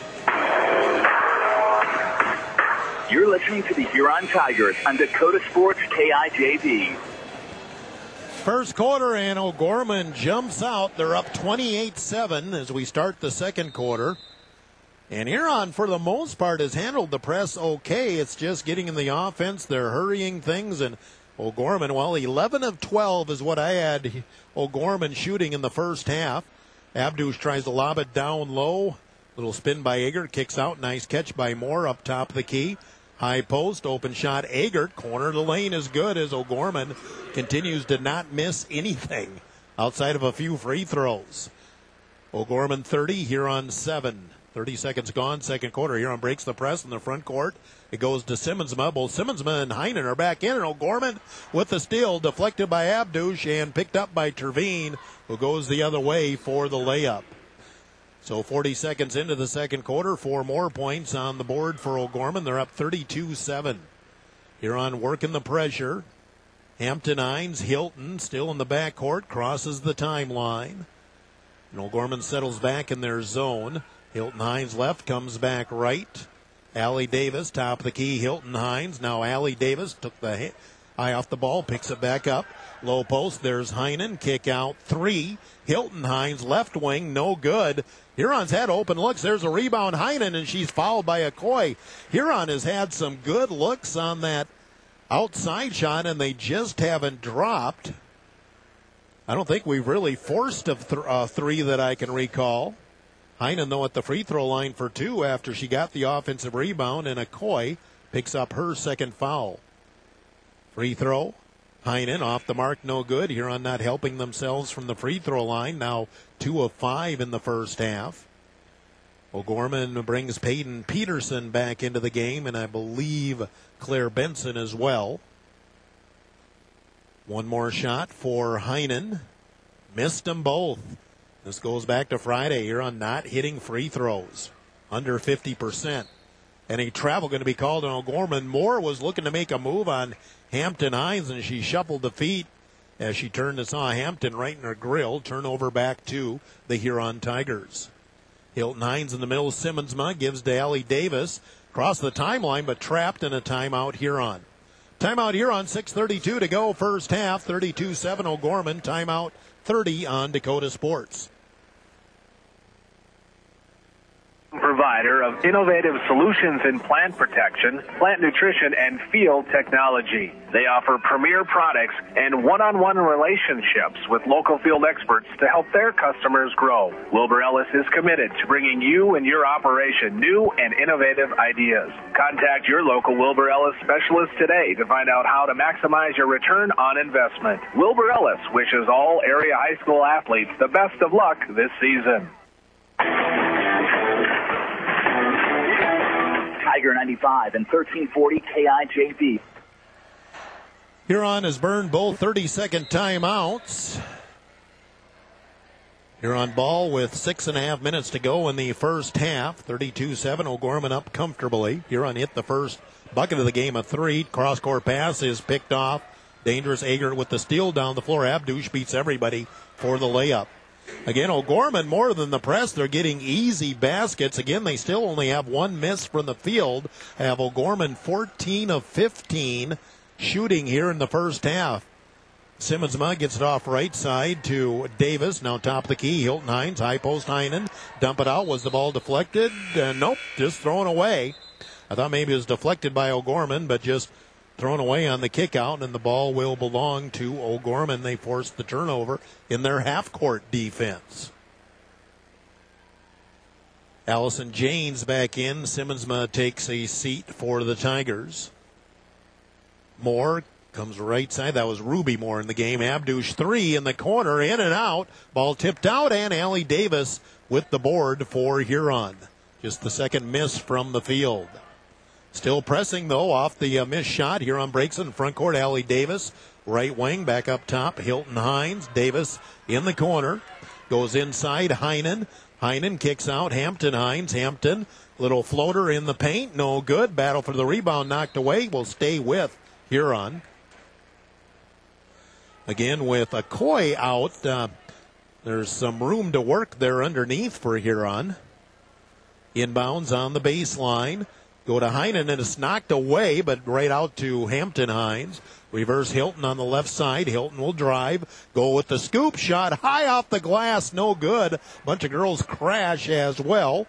You're listening to the Huron Tigers on Dakota Sports KIJV. First quarter, and O'Gorman jumps out. They're up 28-7 as we start the second quarter. And Huron, for the most part, has handled the press okay. It's just getting in the offense. They're hurrying things. And O'Gorman, well, 11 of 12 is what I had O'Gorman shooting in the first half. Abdush tries to lob it down low. Little spin by Agert, kicks out. Nice catch by Moore up top of the key. High post, open shot, Agert. Corner of the lane is good as O'Gorman continues to not miss anything outside of a few free throws. O'Gorman 30, Huron 7. 30 seconds gone, second quarter. Huron breaks the press in the front court. It goes to Simmonsma. Both Simmonsma and Heinen are back in, and O'Gorman with the steal, deflected by Abdush and picked up by Terveen, who goes the other way for the layup. So 40 seconds into the second quarter, 4 more points on the board for O'Gorman. They're up 32-7. Huron working the pressure. Hampton Hines, Hilton still in the backcourt, crosses the timeline. And O'Gorman settles back in their zone. Hilton Hines left, comes back right. Allie Davis, top of the key, Hilton Hines. Now Allie Davis took the eye off the ball, picks it back up. Low post, there's Heinen, kick out 3. Hilton Hines, left wing, no good. Huron's had open looks. There's a rebound, Heinen, and she's fouled by Okoye. Huron has had some good looks on that outside shot, and they just haven't dropped. I don't think we've really forced a three that I can recall. Heinen, though, at the free throw line for 2 after she got the offensive rebound, and Okoye picks up her second foul. Free throw. Heinen off the mark, no good. Huron not helping themselves from the free throw line. Now 2 of 5 in the first half. O'Gorman brings Peyton Peterson back into the game, and I believe Claire Benson as well. One more shot for Heinen. Missed them both. This goes back to Friday. Huron not hitting free throws. Under 50%. And a travel going to be called on O'Gorman. Moore was looking to make a move on Hampton Hines, and she shuffled the feet as she turned and saw Hampton right in her grill. Turnover back to the Huron Tigers. Hilton Hines in the middle. Simmonsma gives to Allie Davis. Cross the timeline, but trapped in a timeout Huron. Timeout Huron, 6:32 to go first half. 32-7 O'Gorman. Timeout 30 on Dakota Sports. Provider of innovative solutions in plant protection, plant nutrition, and field technology. They offer premier products and one-on-one relationships with local field experts to help their customers grow. Wilbur Ellis is committed to bringing you and your operation new and innovative ideas. Contact your local Wilbur Ellis specialist today to find out how to maximize your return on investment. Wilbur Ellis wishes all area high school athletes the best of luck this season. Tiger 95 and 1340 KIJV. Huron has burned both 30-second timeouts. Huron ball with 6.5 minutes to go in the first half. 32-7, O'Gorman up comfortably. Huron hit the first bucket of the game, a 3. Cross-court pass is picked off. Dangerous. Agert with the steal down the floor. Abdush beats everybody for the layup. Again, O'Gorman more than the press. They're getting easy baskets. Again, they still only have 1 miss from the field. Have O'Gorman 14 of 15 shooting here in the first half. Simmonsma gets it off right side to Davis. Now top of the key, Hilton Hines. High post Heinen. Dump it out. Was the ball deflected? Nope, just thrown away. I thought maybe it was deflected by O'Gorman, but just thrown away on the kick out, and the ball will belong to O'Gorman. They forced the turnover in their half-court defense. Allison Janes back in. Simmonsma takes a seat for the Tigers. Moore comes right side. That was Ruby Moore in the game. Abdush 3 in the corner, in and out. Ball tipped out, and Allie Davis with the board for Huron. Just the second miss from the field. Still pressing, though, off the missed shot. Huron breaks in front court. Allie Davis, right wing, back up top. Hilton Hines. Davis in the corner. Goes inside. Heinen. Heinen kicks out. Hampton Hines. Hampton, little floater in the paint. No good. Battle for the rebound. Knocked away. Will stay with Huron. Again, with Okoye out, there's some room to work there underneath for Huron. Inbounds on the baseline. Go to Heinen, and it's knocked away, but right out to Hampton Hines. Reverse Hilton on the left side. Hilton will drive. Go with the scoop shot. High off the glass. No good. Bunch of girls crash as well.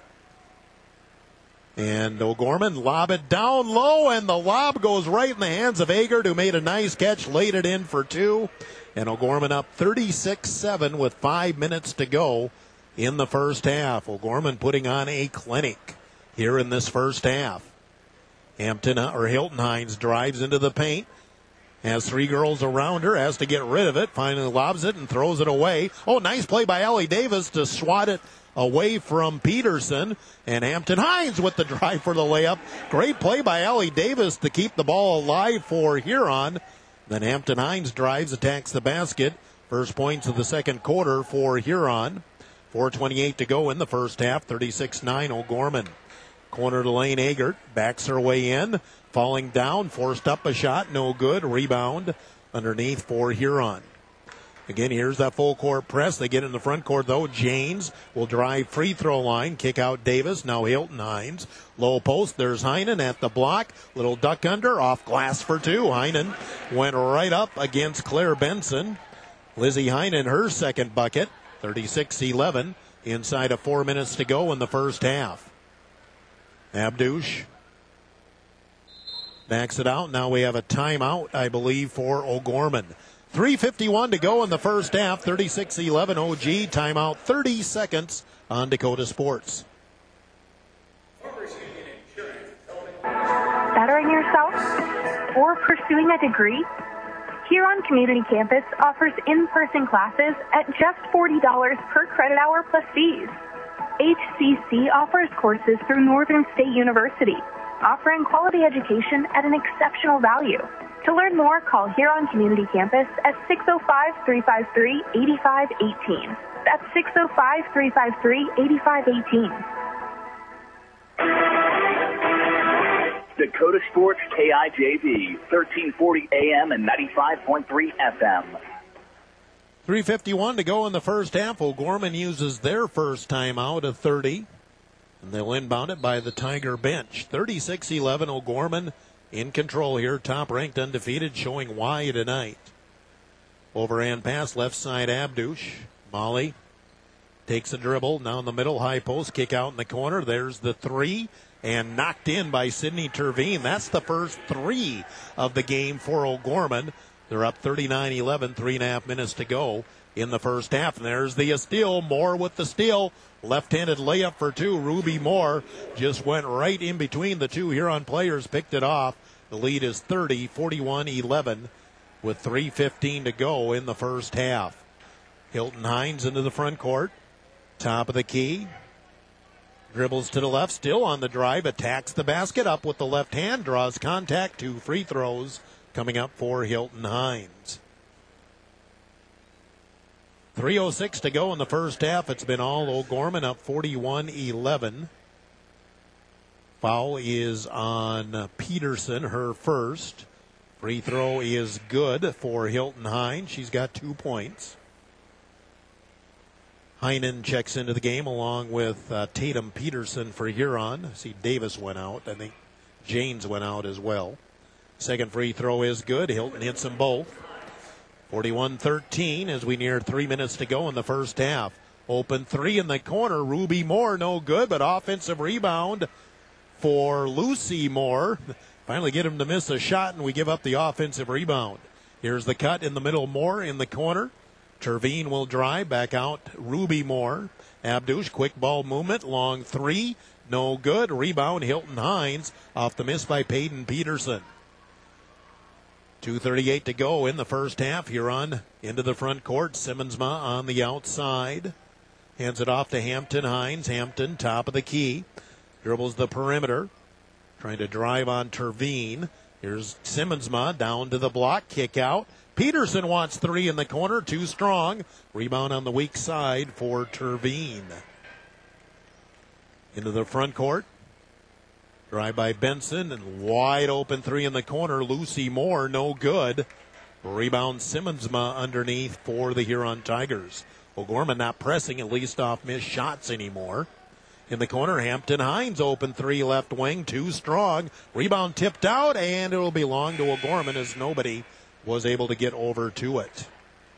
And O'Gorman lob it down low, and the lob goes right in the hands of Agard, who made a nice catch, laid it in for two. And O'Gorman up 36-7 with 5 minutes to go in the first half. O'Gorman putting on a clinic here in this first half. Hilton Hines drives into the paint. Has three girls around her, has to get rid of it. Finally lobs it and throws it away. Oh, nice play by Allie Davis to swat it away from Peterson. And Hampton Hines with the drive for the layup. Great play by Allie Davis to keep the ball alive for Huron. Then Hampton Hines drives, attacks the basket. First points of the second quarter for Huron. 4:28 to go in the first half. 36-9 O'Gorman. Corner to lane, Agard backs her way in. Falling down, forced up a shot, no good. Rebound underneath for Huron. Again, here's that full court press. They get in the front court, though. Janes will drive free throw line, kick out Davis. Now Hilton Hines. Low post, there's Heinen at the block. Little duck under, off glass for two. Heinen went right up against Claire Benson. Lizzie Heinen, her second bucket. 36-11, inside of 4 minutes to go in the first half. Abdush backs it out. Now we have a timeout, I believe, for O'Gorman. 3:51 to go in the first half. 36-11 OG. Timeout, 30 seconds on Dakota Sports. Bettering yourself or pursuing a degree? Huron Community Campus offers in-person classes at just $40 per credit hour plus fees. HCC offers courses through Northern State University, offering quality education at an exceptional value. To learn more, call Huron Community Campus at 605-353-8518. That's 605-353-8518. Dakota Sports KIJV, 1340 AM and 95.3 FM. 3:51 to go in the first half. O'Gorman uses their first timeout of 30, and they'll inbound it by the Tiger bench. 36-11, O'Gorman in control here, top-ranked, undefeated, showing why tonight. Overhand pass, left side, Abdush. Molly takes a dribble, now in the middle, high post, kick out in the corner. There's the three, and knocked in by Sydney Terveen. That's the first three of the game for O'Gorman. They're up 39-11, 3.5 minutes to go in the first half. And there's the steal. Moore with the steal. Left-handed layup for two. Ruby Moore just went right in between the two Huron players, picked it off. The lead is 30, 41-11 with 3:15 to go in the first half. Hilton Hines into the front court. Top of the key. Dribbles to the left, still on the drive, attacks the basket up with the left hand, draws contact, 2 free throws coming up for Hilton Hines. 3:06 to go in the first half. It's been all O'Gorman, up 41-11. Foul is on Peterson, her first. Free throw is good for Hilton Hines. She's got 2 points. Heinen checks into the game along with Tatum Peterson for Huron. I see Davis went out. I think Janes went out as well. Second free throw is good. Hilton hits them both. 41-13 as we near 3 minutes to go in the first half. Open three in the corner. Ruby Moore, no good, but offensive rebound for Lucy Moore. finally get him to miss a shot, and we give up the offensive rebound. Here's the cut in the middle, Moore in the corner. Terveen will drive back out. Ruby Moore. Abdush, quick ball movement, long three, no good. Rebound, Hilton Hines, off the miss by Peyton Peterson. 2:38 to go in the first half. Huron into the front court. Simmonsma on the outside. Hands it off to Hampton Hines. Hampton, top of the key. Dribbles the perimeter. Trying to drive on Terveen. Here's Simmonsma down to the block. Kick out. Peterson wants three in the corner. Too strong. Rebound on the weak side for Terveen. Into the front court. Drive by Benson and wide open three in the corner. Lucy Moore, no good. Rebound Simmonsma underneath for the Huron Tigers. O'Gorman not pressing, at least off missed shots anymore. In the corner, Hampton Hines open three left wing, too strong. Rebound tipped out, and it will belong to O'Gorman as nobody was able to get over to it.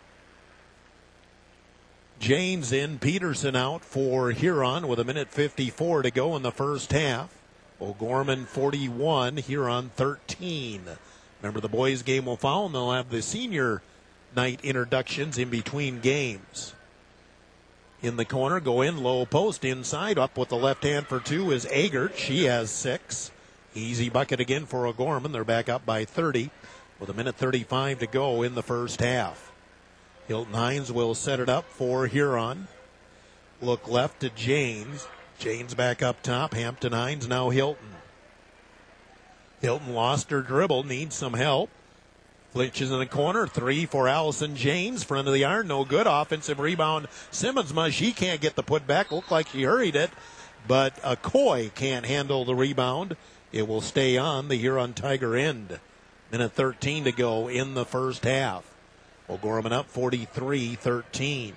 Janes in, Peterson out for Huron with 1:54 to go in the first half. O'Gorman 41, Huron 13. Remember, the boys' game will follow, and they'll have the senior night introductions in between games. In the corner, go in, low post, inside, up with the left hand for two is Agert. She has 6. Easy bucket again for O'Gorman. They're back up by 30 with 1:35 to go in the first half. Hilton Hines will set it up for Huron. Look left to Janes. Janes back up top. Hampton Hines, now Hilton. Hilton lost her dribble, needs some help. Flinches in the corner, three for Allison Janes. Front of the iron, no good. Offensive rebound, Simmonsma. She can't get the putback. Looked like she hurried it, but Coy can't handle the rebound. It will stay on the Huron Tiger end. 1:13 to go in the first half. O'Gorman up 43-13.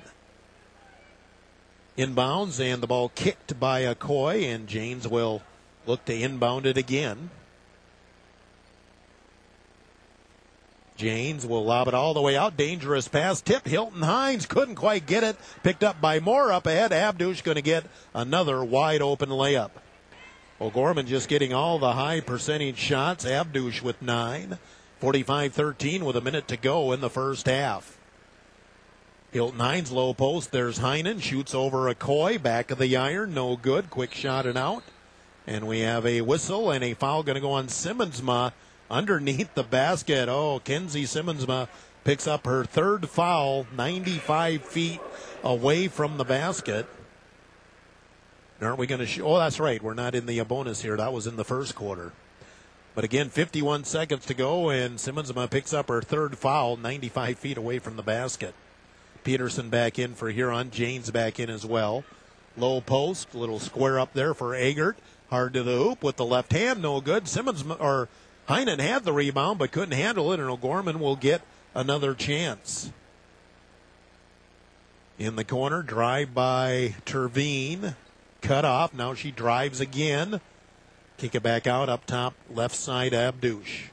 Inbounds, and the ball kicked by Coy, and Janes will look to inbound it again. Janes will lob it all the way out. Dangerous pass. Tip. Hilton Hines couldn't quite get it. Picked up by Moore up ahead. Abdush going to get another wide open layup. O'Gorman just getting all the high percentage shots. Abdush with 9. 45-13 with a minute to go in the first half. Hilton Hines low post. There's Heinen. Shoots over Coy. Back of the iron. No good. Quick shot and out. And we have a whistle and a foul going to go on Simmonsma underneath the basket. Oh, Kenzie Simmonsma picks up her third foul, 95 feet away from the basket. Aren't we going to oh, that's right. We're not in the bonus here. That was in the first quarter. But again, 51 seconds to go, and Simmonsma picks up her third foul, 95 feet away from the basket. Peterson back in for Huron. Janes back in as well. Low post, little square up there for Agert. Hard to the hoop with the left hand, no good. Heinen had the rebound but couldn't handle it, and O'Gorman will get another chance. In the corner, drive by Terveen. Cut off. Now she drives again. Kick it back out up top, left side, Abdush.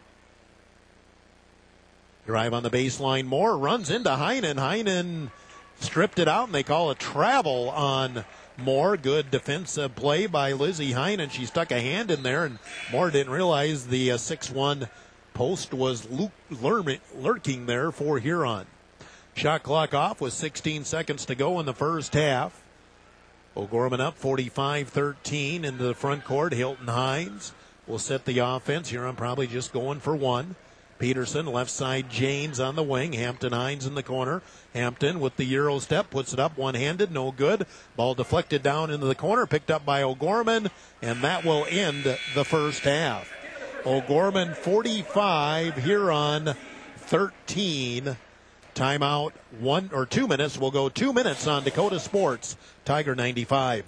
Drive on the baseline. Moore runs into Heinen. Heinen stripped it out, and they call a travel on Moore. Good defensive play by Lizzie Heinen. She stuck a hand in there, and Moore didn't realize the 6'1" post was lurking there for Huron. Shot clock off with 16 seconds to go in the first half. O'Gorman up 45-13 into the front court. Hilton Hines will set the offense. Huron probably just going for one. Peterson, left side, Janes on the wing. Hampton Hines in the corner. Hampton with the Euro step, puts it up one-handed, no good. Ball deflected down into the corner, picked up by O'Gorman, and that will end the first half. O'Gorman 45, Huron 13. Timeout 1 or 2 minutes. We'll go 2 minutes on Dakota Sports, Tiger 95.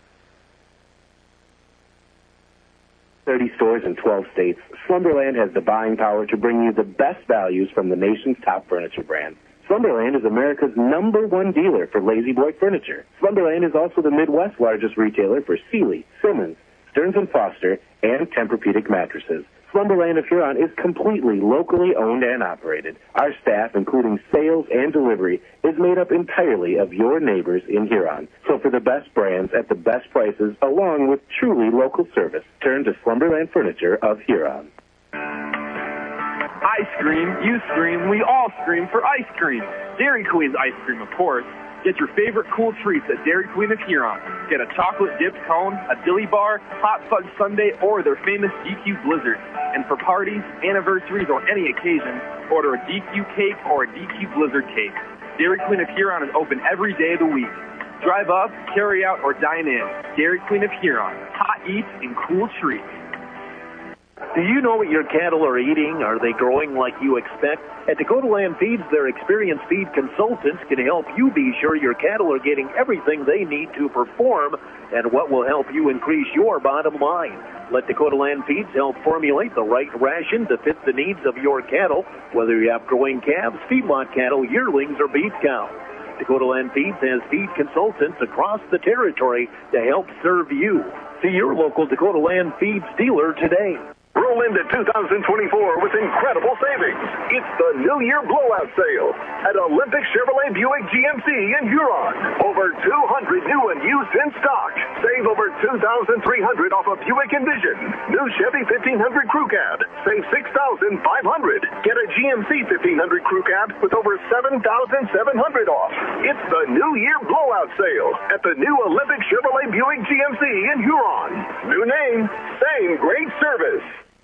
30 stores in 12 states, Slumberland has the buying power to bring you the best values from the nation's top furniture brands. Slumberland is America's #1 dealer for Lazy Boy furniture. Slumberland is also the Midwest's largest retailer for Sealy, Simmons, Stearns & Foster, and Tempur-Pedic mattresses. Slumberland of Huron is completely locally owned and operated. Our staff, including sales and delivery, is made up entirely of your neighbors in Huron. So for the best brands at the best prices, along with truly local service, turn to Slumberland Furniture of Huron. I scream, you scream, we all scream for ice cream. Dairy Queen's ice cream, of course. Get your favorite cool treats at Dairy Queen of Huron. Get a chocolate dipped cone, a dilly bar, hot fudge sundae, or their famous DQ Blizzard. And for parties, anniversaries, or any occasion, order a DQ cake or a DQ Blizzard cake. Dairy Queen of Huron is open every day of the week. Drive up, carry out, or dine in. Dairy Queen of Huron. Hot eats and cool treats. Do you know what your cattle are eating? Are they growing like you expect? At Dakota Land Feeds, their experienced feed consultants can help you be sure your cattle are getting everything they need to perform and what will help you increase your bottom line. Let Dakota Land Feeds help formulate the right ration to fit the needs of your cattle, whether you have growing calves, feedlot cattle, yearlings, or beef cows. Dakota Land Feeds has feed consultants across the territory to help serve you. See your local Dakota Land Feeds dealer today. Roll into 2024 with incredible savings. It's the New Year blowout sale at Olympic Chevrolet Buick GMC in Huron. Over 200 new and used in stock. Save over $2,300 off a Buick Envision. New Chevy 1500 Crew Cab. Save $6,500. Get a GMC 1500 Crew Cab with over $7,700 off. It's the New Year blowout sale at the new Olympic Chevrolet Buick GMC in Huron. New name, same great service.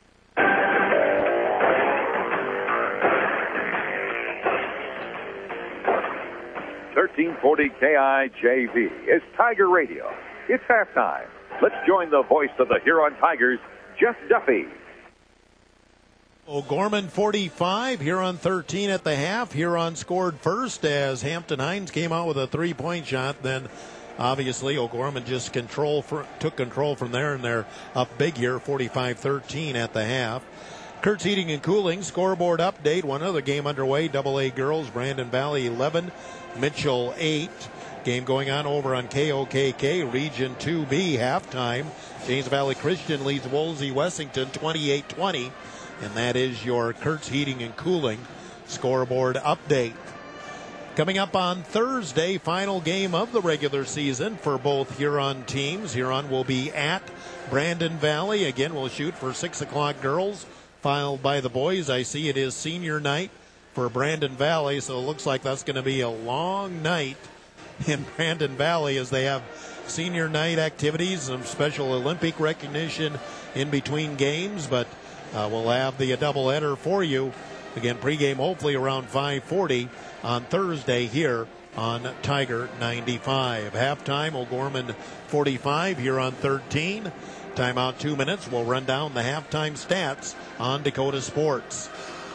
1340 KIJV is Tiger Radio. It's halftime. Let's join the voice of the Huron Tigers, Jeff Duffy. O'Gorman 45, Huron 13 at the half. Huron scored first as Hampton Hines came out with a three-point shot. Then, obviously, O'Gorman just took control from there, and they're up big here, 45-13 at the half. Kurtz Heating and Cooling scoreboard update. One other game underway. AA girls, Brandon Valley 11, Mitchell 8. Game going on over on KOKK, Region 2B, halftime. James Valley Christian leads Woolsey Wessington 28-20. And that is your Kurtz Heating and Cooling scoreboard update. Coming up on Thursday, final game of the regular season for both Huron teams. Huron will be at Brandon Valley. Again, we'll shoot for 6 o'clock girls, followed by the boys. I see it is senior night for Brandon Valley, so it looks like that's going to be a long night in Brandon Valley as they have senior night activities, some special Olympic recognition in between games, but we'll have the doubleheader for you. Again, pregame hopefully around 5:40 on Thursday here on Tiger 95. Halftime, O'Gorman 45, Huron 13. Timeout 2 minutes. We'll run down the halftime stats on Dakota Sports.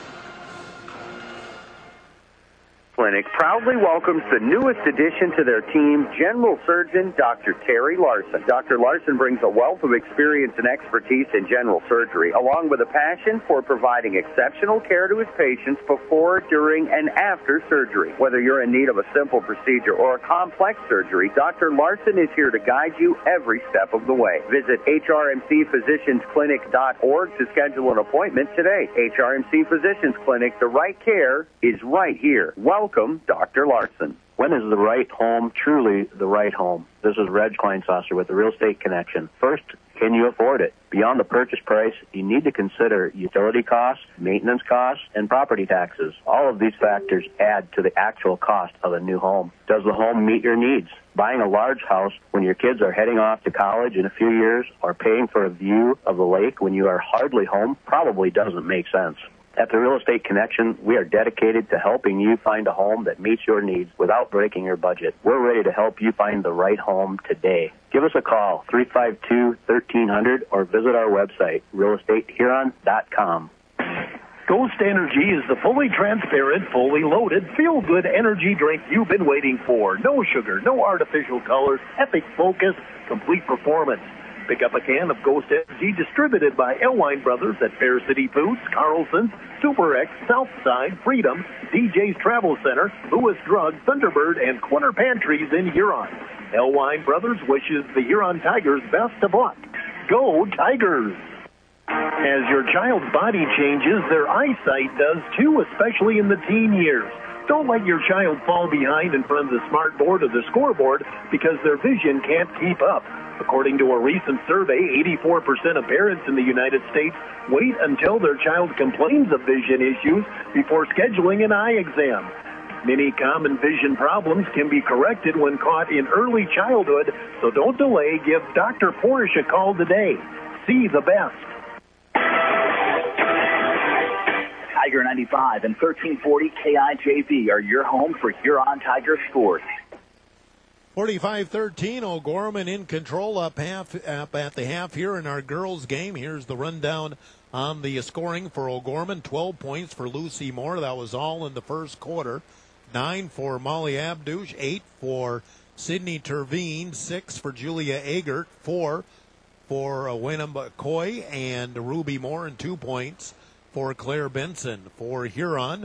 Clinic proudly welcomes the newest addition to their team, General Surgeon Dr. Terry Larson. Dr. Larson brings a wealth of experience and expertise in general surgery, along with a passion for providing exceptional care to his patients before, during, and after surgery. Whether you're in need of a simple procedure or a complex surgery, Dr. Larson is here to guide you every step of the way. Visit hrmcphysiciansclinic.org to schedule an appointment today. HRMC Physicians Clinic, the right care is right here. Welcome, Dr. Larson. When is the right home truly the right home? This is Reg Kleinsasser with the Real Estate Connection. First, can you afford it? Beyond the purchase price, you need to consider utility costs, maintenance costs, and property taxes. All of these factors add to the actual cost of a new home. Does the home meet your needs? Buying a large house when your kids are heading off to college in a few years or paying for a view of the lake when you are hardly home probably doesn't make sense. At the Real Estate Connection, we are dedicated to helping you find a home that meets your needs without breaking your budget. We're ready to help you find the right home today. Give us a call, 352-1300, or visit our website, realestatehuron.com. Ghost Energy is the fully transparent, fully loaded, feel-good energy drink you've been waiting for. No sugar, no artificial colors, epic focus, complete performance. Pick up a can of Ghost Energy distributed by Elwine Brothers at Fair City Foods, Carlson's, Super X, Southside, Freedom, DJ's Travel Center, Lewis Drug, Thunderbird, and Quinter Pantries in Huron. Elwine Brothers wishes the Huron Tigers best of luck. Go Tigers! As your child's body changes, their eyesight does too, especially in the teen years. Don't let your child fall behind in front of the smart board or the scoreboard because their vision can't keep up. According to a recent survey, 84% of parents in the United States wait until their child complains of vision issues before scheduling an eye exam. Many common vision problems can be corrected when caught in early childhood, so don't delay. Give Dr. Porsche a call today. See the best. Tiger 95 and 1340 KIJV are your home for Huron Tiger sports. 45-13, O'Gorman in control up at the half here in our girls' game. Here's the rundown on the scoring for O'Gorman. 12 points for Lucy Moore. That was all in the first quarter. 9 for Molly Abdush, 8 for Sydney Terveen, 6 for Julia Agert, 4 for Wenham Coy and Ruby Moore, and 2 points for Claire Benson. For Huron,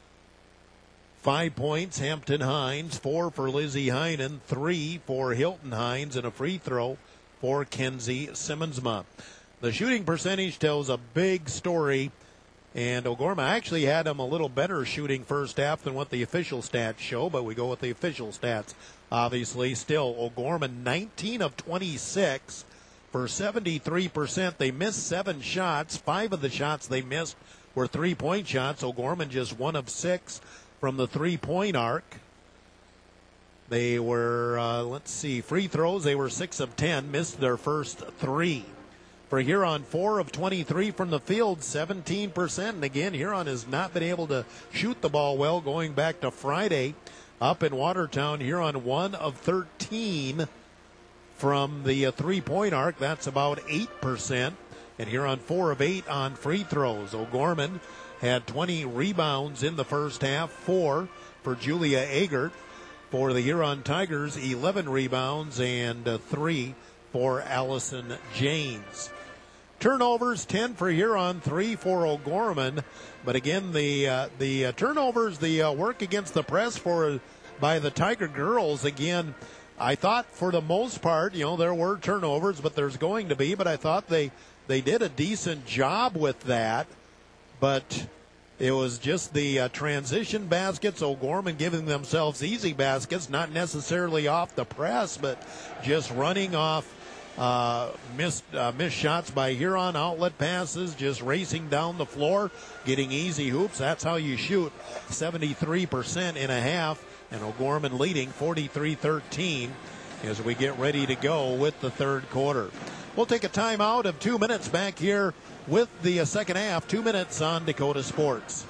5 points, Hampton Hines, 4 for Lizzie Heinen, 3 for Hilton Hines, and a free throw for Kenzie Simmonsma. The shooting percentage tells a big story, and O'Gorman actually had them a little better shooting first half than what the official stats show, but we go with the official stats. Obviously, still, O'Gorman 19 of 26 for 73%. They missed 7 shots. 5 of the shots they missed were three-point shots. O'Gorman just 1 of 6 from the three-point arc. They were, free throws. They were 6 of 10, missed their first 3. For Huron, 4 of 23 from the field, 17%. And again, Huron has not been able to shoot the ball well going back to Friday up in Watertown. Huron 1 of 13 from the three-point arc. That's about 8%. And Huron 4 of 8 on free throws. O'Gorman had 20 rebounds in the first half, 4 for Julia Agert. For the Huron Tigers, 11 rebounds and 3 for Allison Janes. Turnovers, 10 for Huron, 3 for O'Gorman. But again, the turnovers, the work against the press by the Tiger girls, again, I thought for the most part, there were turnovers, but there's going to be. But I thought they did a decent job with that. But it was just the transition baskets, O'Gorman giving themselves easy baskets, not necessarily off the press, but just running off missed shots by Huron, outlet passes, just racing down the floor, getting easy hoops. That's how you shoot 73% in a half, and O'Gorman leading 43-13 as we get ready to go with the third quarter. We'll take a timeout of 2 minutes back here with the second half. 2 minutes on Dakota Sports.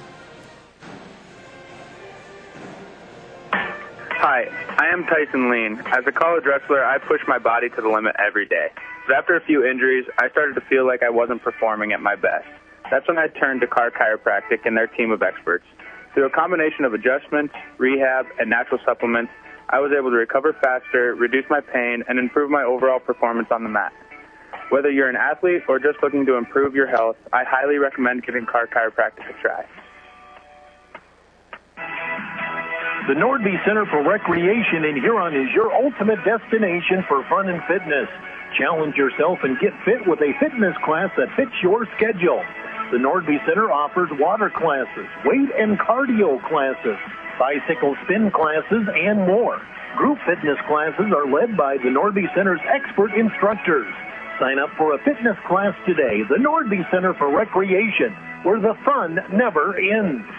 Hi, I am Tyson Lean. As a college wrestler, I push my body to the limit every day. But after a few injuries, I started to feel like I wasn't performing at my best. That's when I turned to Carr Chiropractic and their team of experts. Through a combination of adjustments, rehab, and natural supplements, I was able to recover faster, reduce my pain, and improve my overall performance on the mat. Whether you're an athlete or just looking to improve your health, I highly recommend giving Carr Chiropractic a try. The Nordby Center for Recreation in Huron is your ultimate destination for fun and fitness. Challenge yourself and get fit with a fitness class that fits your schedule. The Nordby Center offers water classes, weight and cardio classes, bicycle spin classes, and more. Group fitness classes are led by the Nordby Center's expert instructors. Sign up for a fitness class today. The Nordby Center for Recreation, where the fun never ends.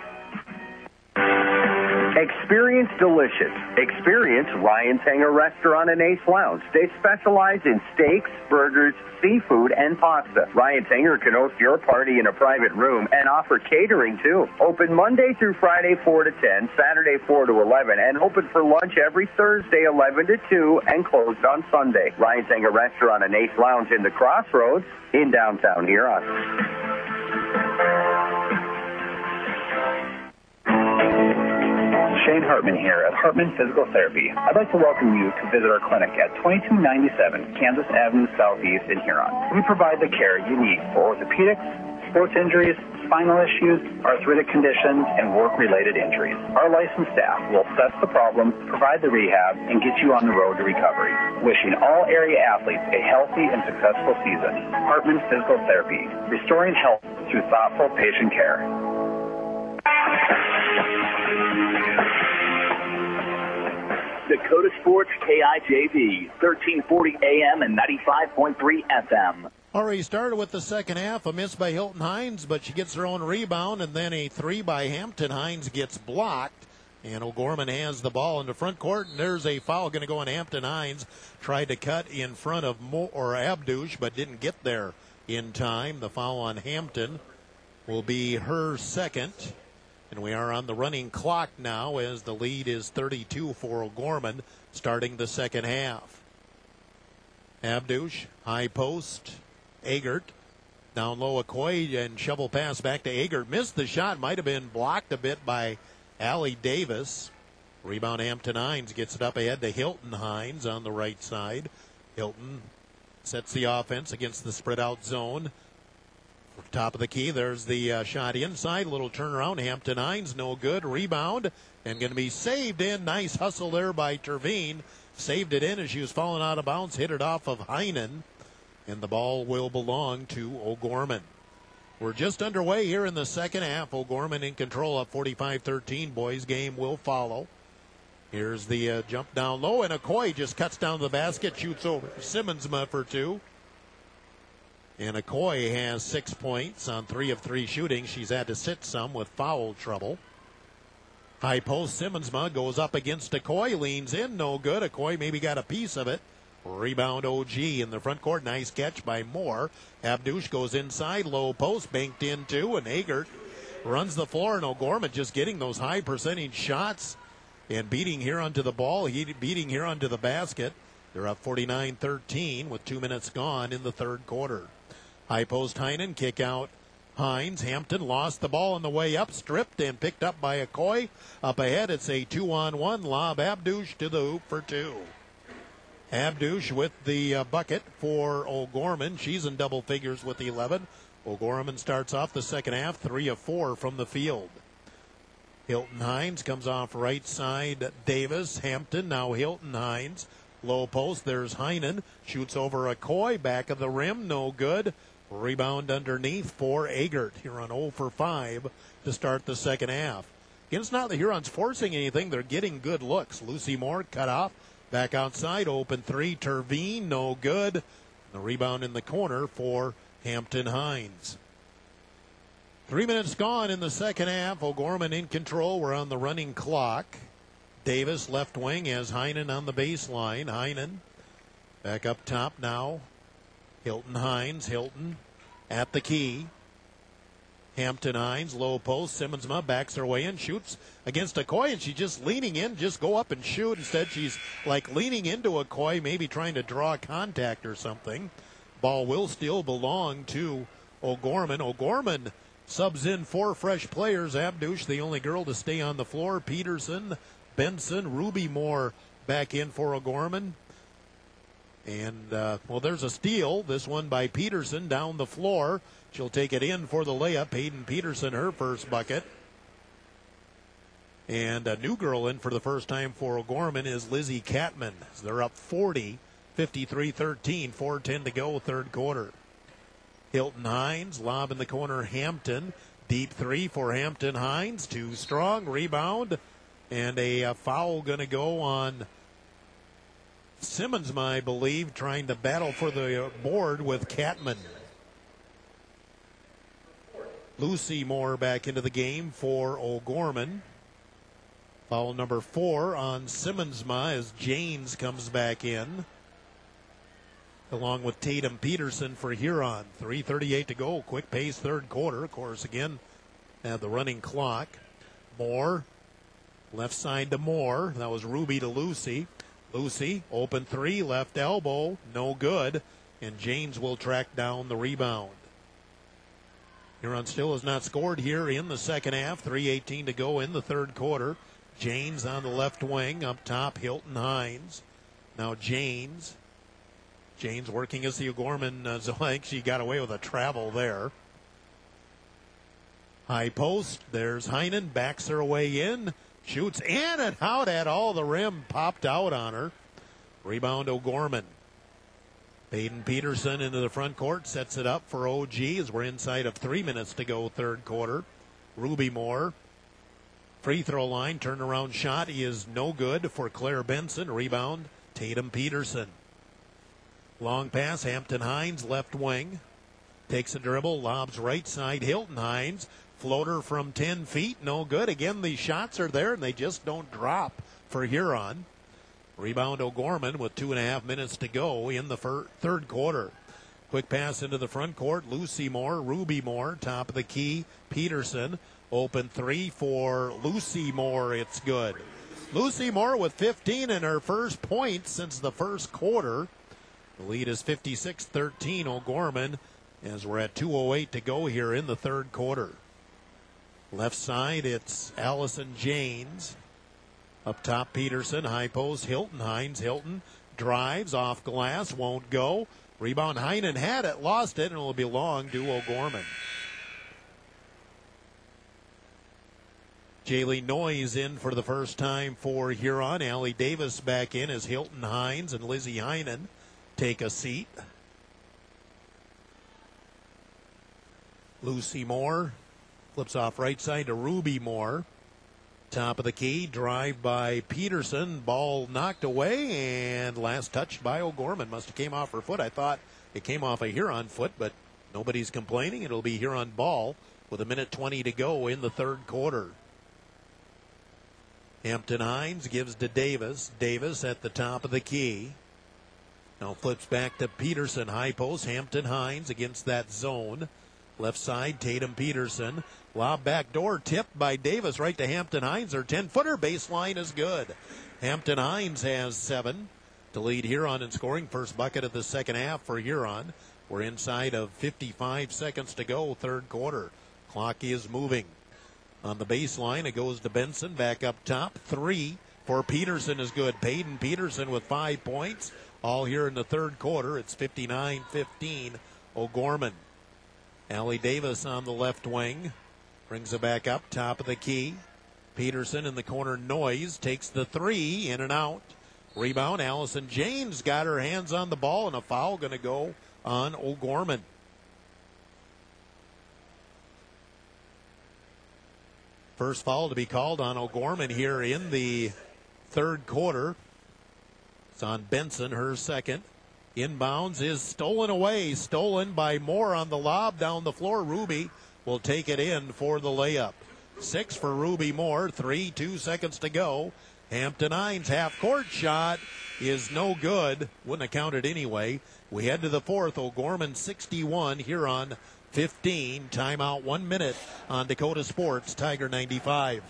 Experience delicious. Experience Ryan's Hangar Restaurant and Ace Lounge. They specialize in steaks, burgers, seafood, and pasta. Ryan's Hangar can host your party in a private room and offer catering, too. Open Monday through Friday, 4 to 10, Saturday, 4 to 11, and open for lunch every Thursday, 11 to 2, and closed on Sunday. Ryan's Hangar Restaurant and Ace Lounge in the Crossroads in downtown Huron. Shane Hartman here at Hartman Physical Therapy. I'd like to welcome you to visit our clinic at 2297 Kansas Avenue Southeast in Huron. We provide the care you need for orthopedics, sports injuries, spinal issues, arthritic conditions, and work-related injuries. Our licensed staff will assess the problem, provide the rehab, and get you on the road to recovery. Wishing all area athletes a healthy and successful season. Hartman Physical Therapy, restoring health through thoughtful patient care. Dakota Sports KIJV, 1340 AM and 95.3 FM. Already started with the second half, a miss by Hilton Hines, but she gets her own rebound, and then a three by Hampton. Hines gets blocked, and O'Gorman has the ball in the front court, and there's a foul going to go on Hampton. Hines tried to cut in front of Abdush, but didn't get there in time. The foul on Hampton will be her second, and we are on the running clock now as the lead is 32 for O'Gorman starting the second half. Abdush, high post. Agert, down low Okoye, and shovel pass back to Agert. Missed the shot, might have been blocked a bit by Allie Davis. Rebound Hampton Hines gets it up ahead to Hilton Hines on the right side. Hilton sets the offense against the spread out zone. Top of the key, there's the shot inside. Little turnaround, Hampton Hines, no good. Rebound, and going to be saved in. Nice hustle there by Terveen. Saved it in as she was falling out of bounds, hit it off of Heinen. And the ball will belong to O'Gorman. We're just underway here in the second half. O'Gorman in control of 45-13. Boys game will follow. Here's the jump down low, and Okoye just cuts down the basket, shoots over Simmonsma for two. And Okoye has 6 points on 3 of 3 shooting. She's had to sit some with foul trouble. High post, Simmonsma goes up against Okoye, leans in, no good. Okoye maybe got a piece of it. Rebound OG in the front court. Nice catch by Moore. Abdush goes inside. Low post. Banked in two. And Agert runs the floor. And O'Gorman just getting those high percentage shots and beating Huron to the ball. Beating Huron to the basket. They're up 49-13 with 2 minutes gone in the third quarter. High post Heinen. Kick out Hines. Hampton lost the ball on the way up. Stripped and picked up by Okoye. Up ahead it's a 2-on-1 lob. Abdush to the hoop for two. Abdush with the bucket for O'Gorman. She's in double figures with 11. O'Gorman starts off the second half 3 of 4 from the field. Hilton Hines comes off right side. Davis, Hampton, now Hilton Hines. Low post, there's Heinen. Shoots over Okoye, back of the rim, no good. Rebound underneath for Agert. Huron 0 for 5 to start the second half. Again, it's not that Huron's forcing anything. They're getting good looks. Lucy Moore cut off. Back outside, open three, Terveen, no good. The rebound in the corner for Hampton Hines. 3 minutes gone in the second half. O'Gorman in control. We're on the running clock. Davis, left wing, has Heinen on the baseline. Heinen back up top now. Hilton Hines. Hilton at the key. Hampton Hines, low post. Simmonsma backs her way in, shoots against Okoye, and she's just leaning in, just go up and shoot. Instead, she's like leaning into Okoye, maybe trying to draw contact or something. Ball will still belong to O'Gorman. O'Gorman subs in 4 fresh players. Abdush, the only girl to stay on the floor. Peterson, Benson, Ruby Moore back in for O'Gorman. And, there's a steal. This one by Peterson down the floor. She'll take it in for the layup. Hayden Peterson, her first bucket. And a new girl in for the first time for O'Gorman is Lizzie Catman. They're up 40, 53-13, 4:10 to go, third quarter. Hilton Hines, lob in the corner, Hampton. Deep three for Hampton Hines. Too strong, rebound. And a foul going to go on Simmonsma, I believe, trying to battle for the board with Catman. Lucy Moore back into the game for O'Gorman. Foul number 4 on Simmonsma as Janes comes back in, along with Tatum Peterson for Huron. 3:38 to go. Quick pace third quarter. Of course, again, at the running clock. Moore, left side to Moore. That was Ruby to Lucy. Lucy, open three, left elbow, no good. And Janes will track down the rebound. Huron still has not scored here in the second half. 3:18 to go in the third quarter. Janes on the left wing. Up top, Hilton Hines. Now Janes. Janes working as the O'Gorman. So I think she got away with a travel there. High post. There's Heinen. Backs her way in. Shoots in and out at all. The rim popped out on her. Rebound O'Gorman. Hayden Peterson into the front court, sets it up for OG as we're inside of 3 minutes to go third quarter. Ruby Moore free throw line. Turnaround shot is no good for Claire Benson. Rebound, Tatum Peterson. Long pass, Hampton Hines, left wing. Takes a dribble, lobs right side, Hilton Hines. Floater from 10 feet, no good. Again, the shots are there, and they just don't drop for Huron. Rebound O'Gorman with 2.5 minutes to go in the third quarter. Quick pass into the front court. Lucy Moore, Ruby Moore, top of the key. Peterson, open three for Lucy Moore. It's good. Lucy Moore with 15 in her first point since the first quarter. The lead is 56-13 O'Gorman as we're at 2:08 to go here in the third quarter. Left side, it's Allison Janes. Up top, Peterson, high post, Hilton Hines. Hilton drives off glass, won't go. Rebound, Heinen had it, lost it, and it'll belong to O'Gorman. Jaylee Noyes in for the first time for Huron. Allie Davis back in as Hilton Hines and Lizzie Heinen take a seat. Lucy Moore flips off right side to Ruby Moore. Top of the key, drive by Peterson. Ball knocked away, and last touched by O'Gorman. Must have came off her foot. I thought it came off a Huron foot, but nobody's complaining. It'll be Huron ball with 1:20 to go in the third quarter. Hampton Hines gives to Davis. Davis at the top of the key. Now flips back to Peterson. High post, Hampton Hines against that zone. Left side, Tatum Peterson. Lob back door, tipped by Davis right to Hampton Hines. Her 10-footer baseline is good. Hampton Hines has 7 to lead Huron in scoring. First bucket of the second half for Huron. We're inside of 55 seconds to go, third quarter. Clock is moving. On the baseline, it goes to Benson, back up top. 3 for Peterson is good. Peyton Peterson with 5 points. All here in the third quarter. It's 59-15 O'Gorman. Allie Davis on the left wing. Brings it back up, top of the key. Peterson in the corner, Noyes takes the 3, in and out. Rebound, Allison James got her hands on the ball, and a foul going to go on O'Gorman. First foul to be called on O'Gorman here in the third quarter. It's on Benson, her second. Inbounds is stolen away, stolen by Moore on the lob down the floor. Ruby will take it in for the layup. 6 for Ruby Moore, 2 seconds to go. Hampton Hines half-court shot is no good. Wouldn't have counted anyway. We head to the fourth. O'Gorman 61, Huron 15. Timeout 1 minute on Dakota Sports, Tiger 95.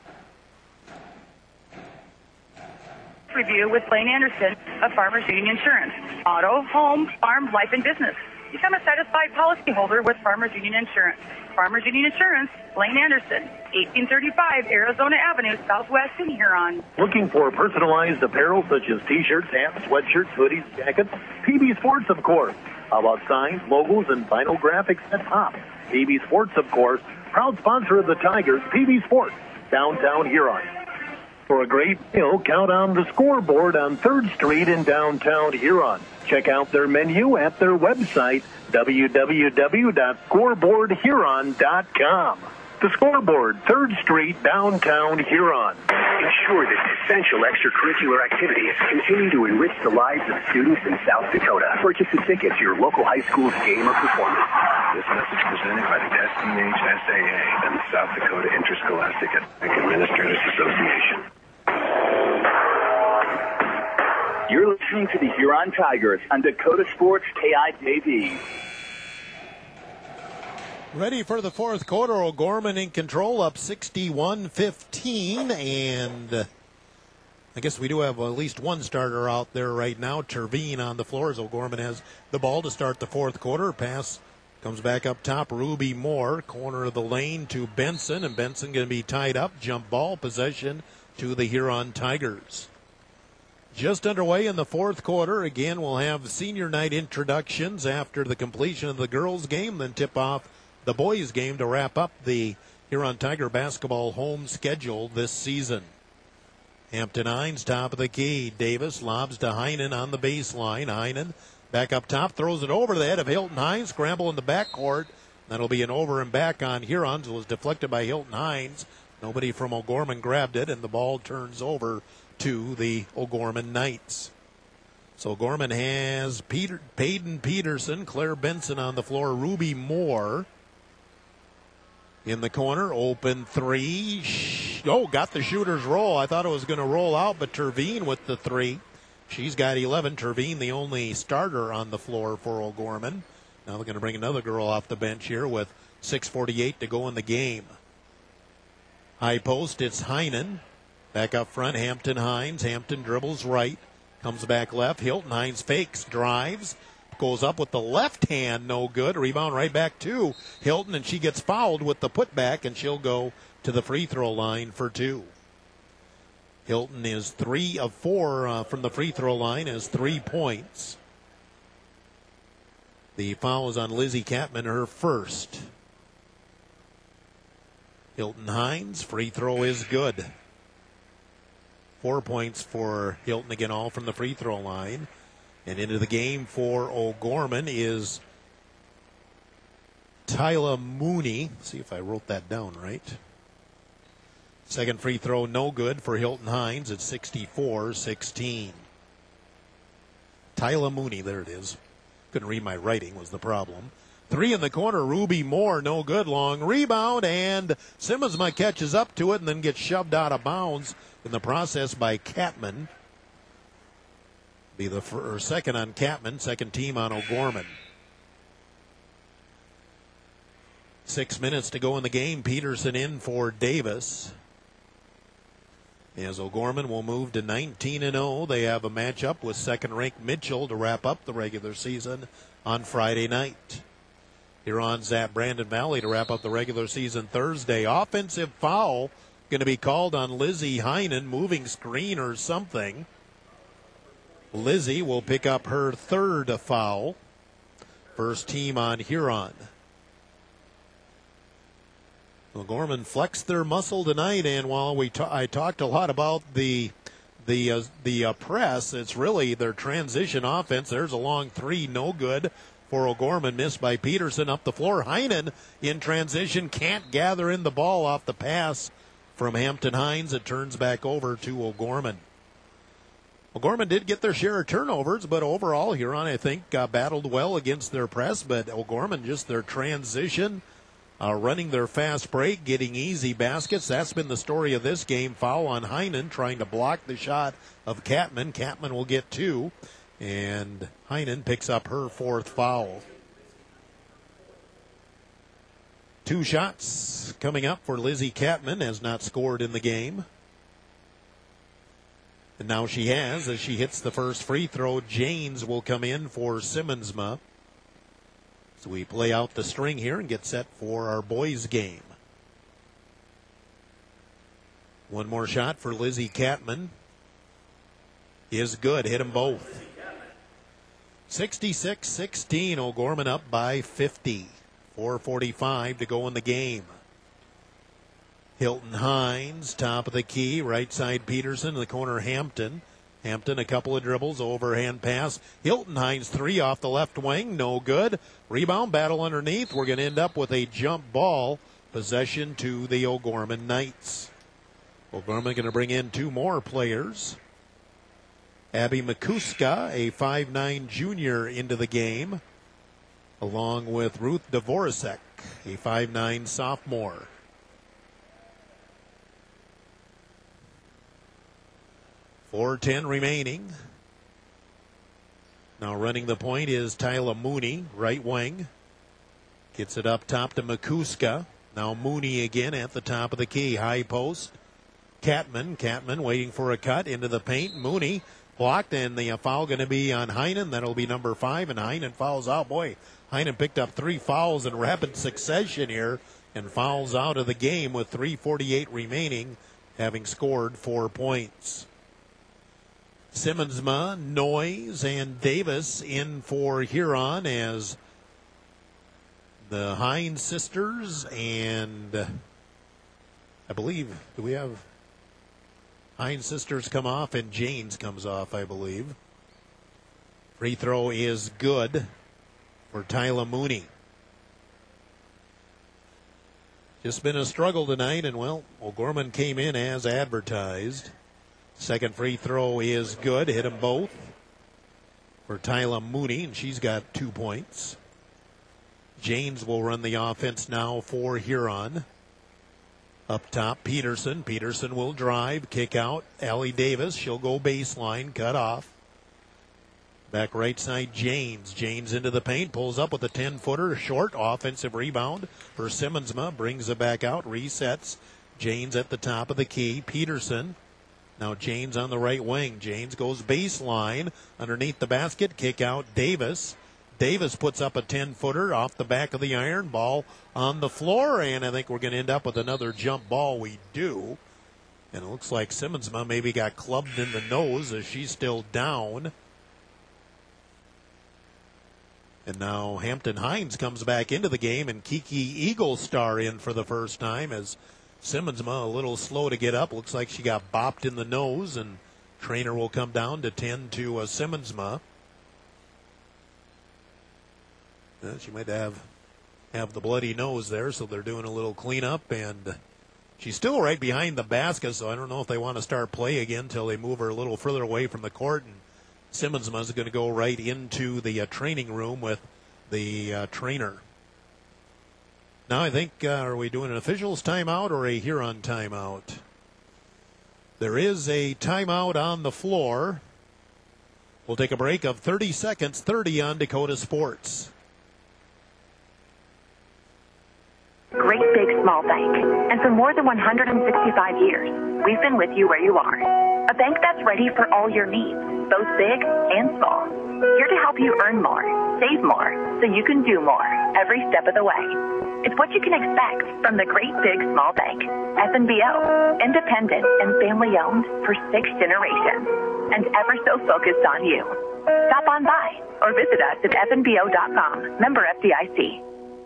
Review with Blaine Anderson of Farmers Union Insurance. Auto, home, farm, life, and business. Become a satisfied policyholder with Farmers Union Insurance. Farmers Union Insurance, Blaine Anderson, 1835 Arizona Avenue, Southwest in Huron. Looking for personalized apparel such as t-shirts, hats, sweatshirts, hoodies, jackets? PB Sports, of course. How about signs, logos, and vinyl graphics at top? PB Sports, of course, proud sponsor of the Tigers. PB Sports, downtown Huron. For a great meal, count on the Scoreboard on 3rd Street in downtown Huron. Check out their menu at their website, www.scoreboardhuron.com. The Scoreboard, 3rd Street, downtown Huron. Ensure that essential extracurricular activities continue to enrich the lives of students in South Dakota. Purchase a ticket to your local high school's game or performance. This message presented by the SDHSAA and the South Dakota Interscholastic Athletic Administrators Association. You're listening to the Huron Tigers on Dakota Sports KIJV. Ready for the fourth quarter. O'Gorman in control, up 61-15, and I guess we do have at least one starter out there right now. Terveen on the floor as O'Gorman has the ball to start the fourth quarter. Pass comes back up top. Ruby Moore, corner of the lane to Benson, and Benson going to be tied up. Jump ball, possession to the Huron Tigers. Just underway in the fourth quarter. Again, we'll have senior night introductions after the completion of the girls' game, then tip off the boys' game to wrap up the Huron Tiger basketball home schedule this season. Hampton Hines, top of the key. Davis lobs to Heinen on the baseline. Heinen back up top, throws it over the head of Hilton Hines. Scramble in the backcourt. That'll be an over and back on Huron's. It was deflected by Hilton Hines. Nobody from O'Gorman grabbed it, and the ball turns over to the O'Gorman Knights. So O'Gorman has Peyton Peterson, Claire Benson on the floor, Ruby Moore in the corner. Open three. Got the shooter's roll. I thought it was going to roll out, but Terveen with the three. She's got 11. Terveen, the only starter on the floor for O'Gorman. Now they're going to bring another girl off the bench here with 6:48 to go in the game. High post, it's Heinen. Back up front, Hampton Hines. Hampton dribbles right. Comes back left. Hilton Hines fakes, drives. Goes up with the left hand, no good. Rebound right back to Hilton, and she gets fouled with the putback, and she'll go to the free throw line for 2. Hilton is 3 of 4 from the free throw line, has 3 points. The foul is on Lizzie Catman, her first. Hilton Hines, free throw is good. 4 points for Hilton, again, all from the free throw line. And into the game for O'Gorman is Tyla Mooney. Let's see if I wrote that down right. Second free throw, no good for Hilton Hines at 64-16. Tyla Mooney, there it is. Couldn't read my writing was the problem. 3 in the corner, Ruby Moore, no good. Long rebound, and Simmonsma catches up to it and then gets shoved out of bounds in the process by Catman. Be the second on Catman, second team on O'Gorman. 6 minutes to go in the game. Peterson in for Davis. As O'Gorman will move to 19-0. They have a matchup with second-ranked Mitchell to wrap up the regular season on Friday night. Huron's at Brandon Valley to wrap up the regular season Thursday. Offensive foul going to be called on Lizzie Heinen, moving screen or something. Lizzie will pick up her third foul. First team on Huron. O'Gorman flexed their muscle tonight, and while I talked a lot about the press, it's really their transition offense. There's a long three, no good for O'Gorman, missed by Peterson up the floor. Heinen in transition can't gather in the ball off the pass from Hampton Hines. It turns back over to O'Gorman. O'Gorman did get their share of turnovers, but overall Huron, I think, battled well against their press, but O'Gorman, just their transition, running their fast break, getting easy baskets. That's been the story of this game. Foul on Heinen, trying to block the shot of Catman. Catman will get 2, and Heinen picks up her fourth foul. 2 shots coming up for Lizzie Catman, has not scored in the game. And now she has, as she hits the first free throw. Janes will come in for Simmonsma. So we play out the string here and get set for our boys game. One more shot for Lizzie Catman is good. Hit them both. 66-16. O'Gorman up by 50. 4:45 to go in the game. Hilton Hines, top of the key, right side Peterson, in the corner Hampton. Hampton, a couple of dribbles, overhand pass. Hilton Hines, 3 off the left wing, no good. Rebound battle underneath. We're going to end up with a jump ball. Possession to the O'Gorman Knights. O'Gorman going to bring in 2 more players. Abby Makuska, a 5'9 junior, into the game, along with Ruth Dvorak, a 5'9 sophomore. 4:10 remaining. Now running the point is Tyla Mooney, right wing. Gets it up top to Makuska. Now Mooney again at the top of the key. High post. Catman waiting for a cut into the paint. Mooney blocked, and the foul going to be on Heinen. That'll be number 5, and Heinen fouls out. Boy, Heinen picked up 3 fouls in rapid succession here and fouls out of the game with 3:48 remaining, having scored 4 points. Simmonsma, Noyes, and Davis in for Huron as the Hines sisters, and I believe, do we have Hines sisters come off and Janes comes off, I believe. Free throw is good for Tyla Mooney. Just been a struggle tonight, and, well, O'Gorman came in as advertised. Second free throw is good. Hit them both for Tyla Mooney, and she's got 2 points. Janes will run the offense now for Huron. Up top, Peterson. Peterson will drive, kick out. Allie Davis, she'll go baseline, cut off. Back right side, Janes. Janes into the paint, pulls up with a 10-footer, short, offensive rebound for Simmonsma, brings it back out, resets. Janes at the top of the key. Peterson. Now Janes on the right wing. Janes goes baseline, underneath the basket, kick out Davis. Davis puts up a 10-footer off the back of the iron, ball on the floor, and I think we're going to end up with another jump ball. We do. And it looks like Simmonsma maybe got clubbed in the nose as she's still down. And now Hampton Hines comes back into the game, and Kiki Eaglestar in for the first time as Simmonsma a little slow to get up. Looks like she got bopped in the nose, and trainer will come down to tend to Simmonsma. She might have the bloody nose there, so they're doing a little cleanup, and she's still right behind the basket, so I don't know if they want to start play again until they move her a little further away from the court. And Simmonsma is going to go right into the training room with the trainer. Now I think, are we doing an officials timeout or a Huron timeout? There is a timeout on the floor. We'll take a break of 30 seconds, 30 on Dakota Sports. Great Big Small Bank. And for more than 165 years, we've been with you where you are. A bank that's ready for all your needs, both big and small. Here to help you earn more, save more, so you can do more every step of the way. It's what you can expect from the Great Big Small Bank. FNBO, independent and family-owned for 6 generations, and ever so focused on you. Stop on by or visit us at fnbo.com. Member FDIC.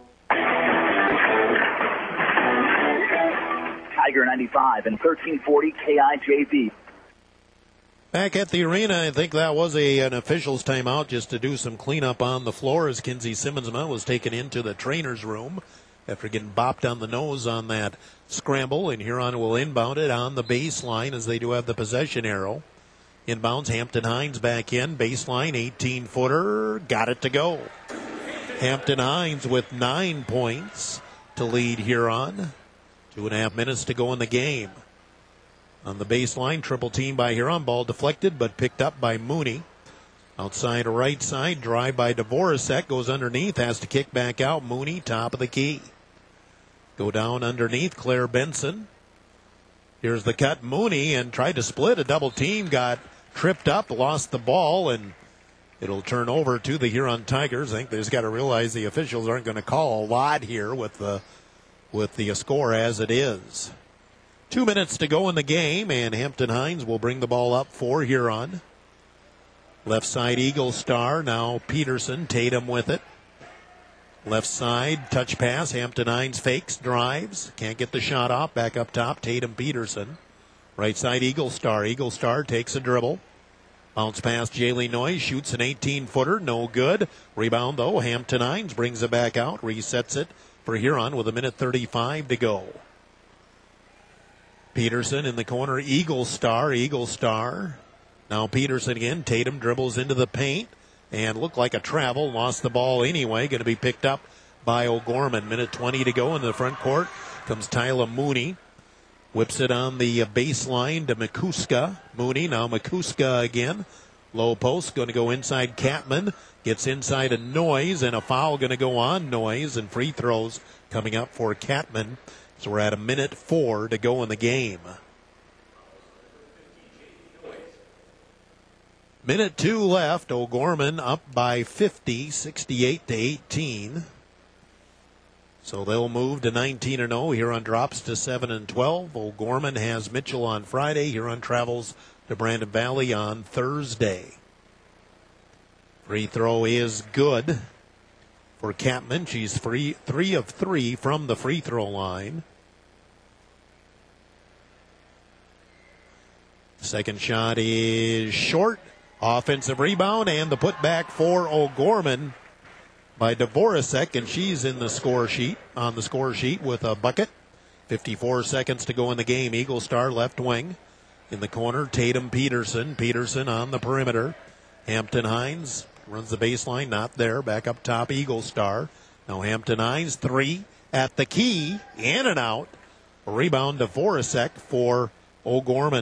Tiger 95 and 1340 KIJV. Back at the arena, I think that was an officials timeout just to do some cleanup on the floor as Kinsey Simmonsma was taken into the trainer's room after getting bopped on the nose on that scramble, and Huron will inbound it on the baseline as they do have the possession arrow. Inbounds, Hampton Hines back in, baseline, 18-footer, got it to go. Hampton Hines with 9 points to lead Huron. 2.5 minutes to go in the game. On the baseline, triple team by Huron. Ball deflected, but picked up by Mooney. Outside right side, drive by Dvorak. Goes underneath, has to kick back out. Mooney, top of the key. Go down underneath, Claire Benson. Here's the cut, Mooney, and tried to split a double team. Got tripped up, lost the ball, and it'll turn over to the Huron Tigers. I think they just got to realize the officials aren't going to call a lot here with the score as it is. 2 minutes to go in the game, and Hampton Hines will bring the ball up for Huron. Left side, Eaglestar. Now Peterson, Tatum with it. Left side, touch pass. Hampton Hines fakes, drives. Can't get the shot off. Back up top, Tatum Peterson. Right side, Eaglestar. Eaglestar takes a dribble. Bounce past Jaylee Noyes, shoots an 18-footer, no good. Rebound, though. Hampton Hines brings it back out, resets it for Huron with 1:35 to go. Peterson in the corner, Eaglestar. Now Peterson again. Tatum dribbles into the paint and looked like a travel. Lost the ball anyway. Going to be picked up by O'Gorman. 1:20 to go in the front court. Comes Tyla Mooney. Whips it on the baseline to Makuska. Mooney, now Makuska again. Low post, going to go inside Catman. Gets inside a Noyes, and a foul going to go on Noyes, and free throws coming up for Catman. So we're at 1:04 to go in the game. 1:02 left. O'Gorman up by 50, 68-18. So they'll move to 19-0. Huron drops to 7-12. O'Gorman has Mitchell on Friday. Huron travels to Brandon Valley on Thursday. Free throw is good for Catman. She's 3 of 3 from the free throw line. Second shot is short. Offensive rebound and the putback for O'Gorman by Dvorak, and she's in the score sheet with a bucket. 54 seconds to go in the game. Eagle Star left wing. In the corner, Tatum Peterson. Peterson on the perimeter. Hampton Hines runs the baseline, not there. Back up top, Eagle Star. Now Hampton Hines, 3 at the key. In and out. Rebound to Voracek for O'Gorman.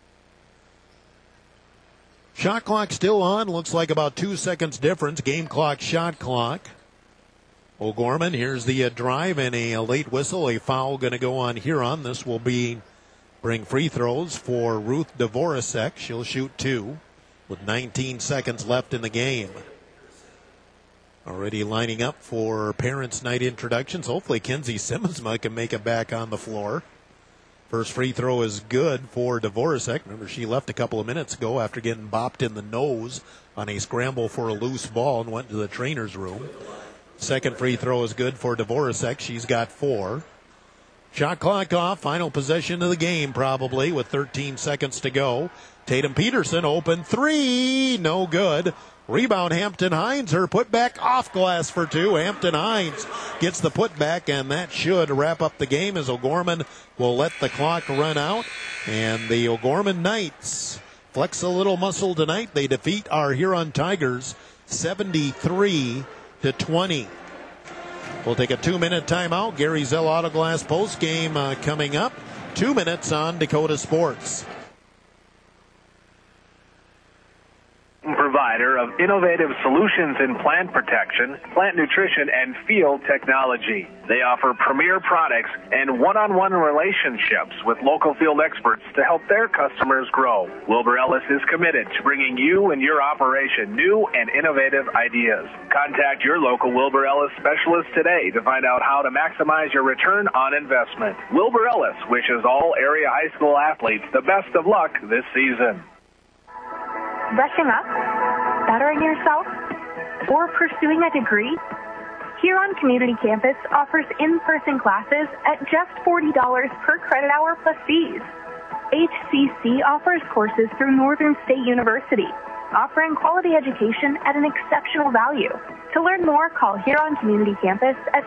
Shot clock still on. Looks like about 2 seconds difference. Game clock, shot clock. O'Gorman, here's the drive and a late whistle. A foul going to go on Huron. This will bring free throws for Ruth Dvoracek. She'll shoot 2 with 19 seconds left in the game. Already lining up for Parents' Night introductions. Hopefully Kenzie Simmons can make it back on the floor. First free throw is good for Dvoracek. Remember, she left a couple of minutes ago after getting bopped in the nose on a scramble for a loose ball and went to the trainer's room. Second free throw is good for Dvoracek. She's got 4. Shot clock off. Final possession of the game probably with 13 seconds to go. Tatum Peterson open 3. No good. Rebound Hampton Hines. Her putback off glass for 2. Hampton Hines gets the putback, and that should wrap up the game as O'Gorman will let the clock run out. And the O'Gorman Knights flex a little muscle tonight. They defeat our Huron Tigers 73-20. We'll take a 2-minute timeout. Gary Zell Auto Glass post game coming up. 2 minutes on Dakota Sports. Provider of innovative solutions in plant protection, plant nutrition, and field technology. They offer premier products and one-on-one relationships with local field experts to help their customers grow. Wilbur Ellis is committed to bringing you and your operation new and innovative ideas. Contact your local Wilbur Ellis specialist today to find out how to maximize your return on investment. Wilbur Ellis wishes all area high school athletes the best of luck this season. Brushing up, bettering yourself, or pursuing a degree? Huron Community Campus offers in-person classes at just $40 per credit hour plus fees. HCC offers courses through Northern State University, offering quality education at an exceptional value. To learn more, call Huron Community Campus at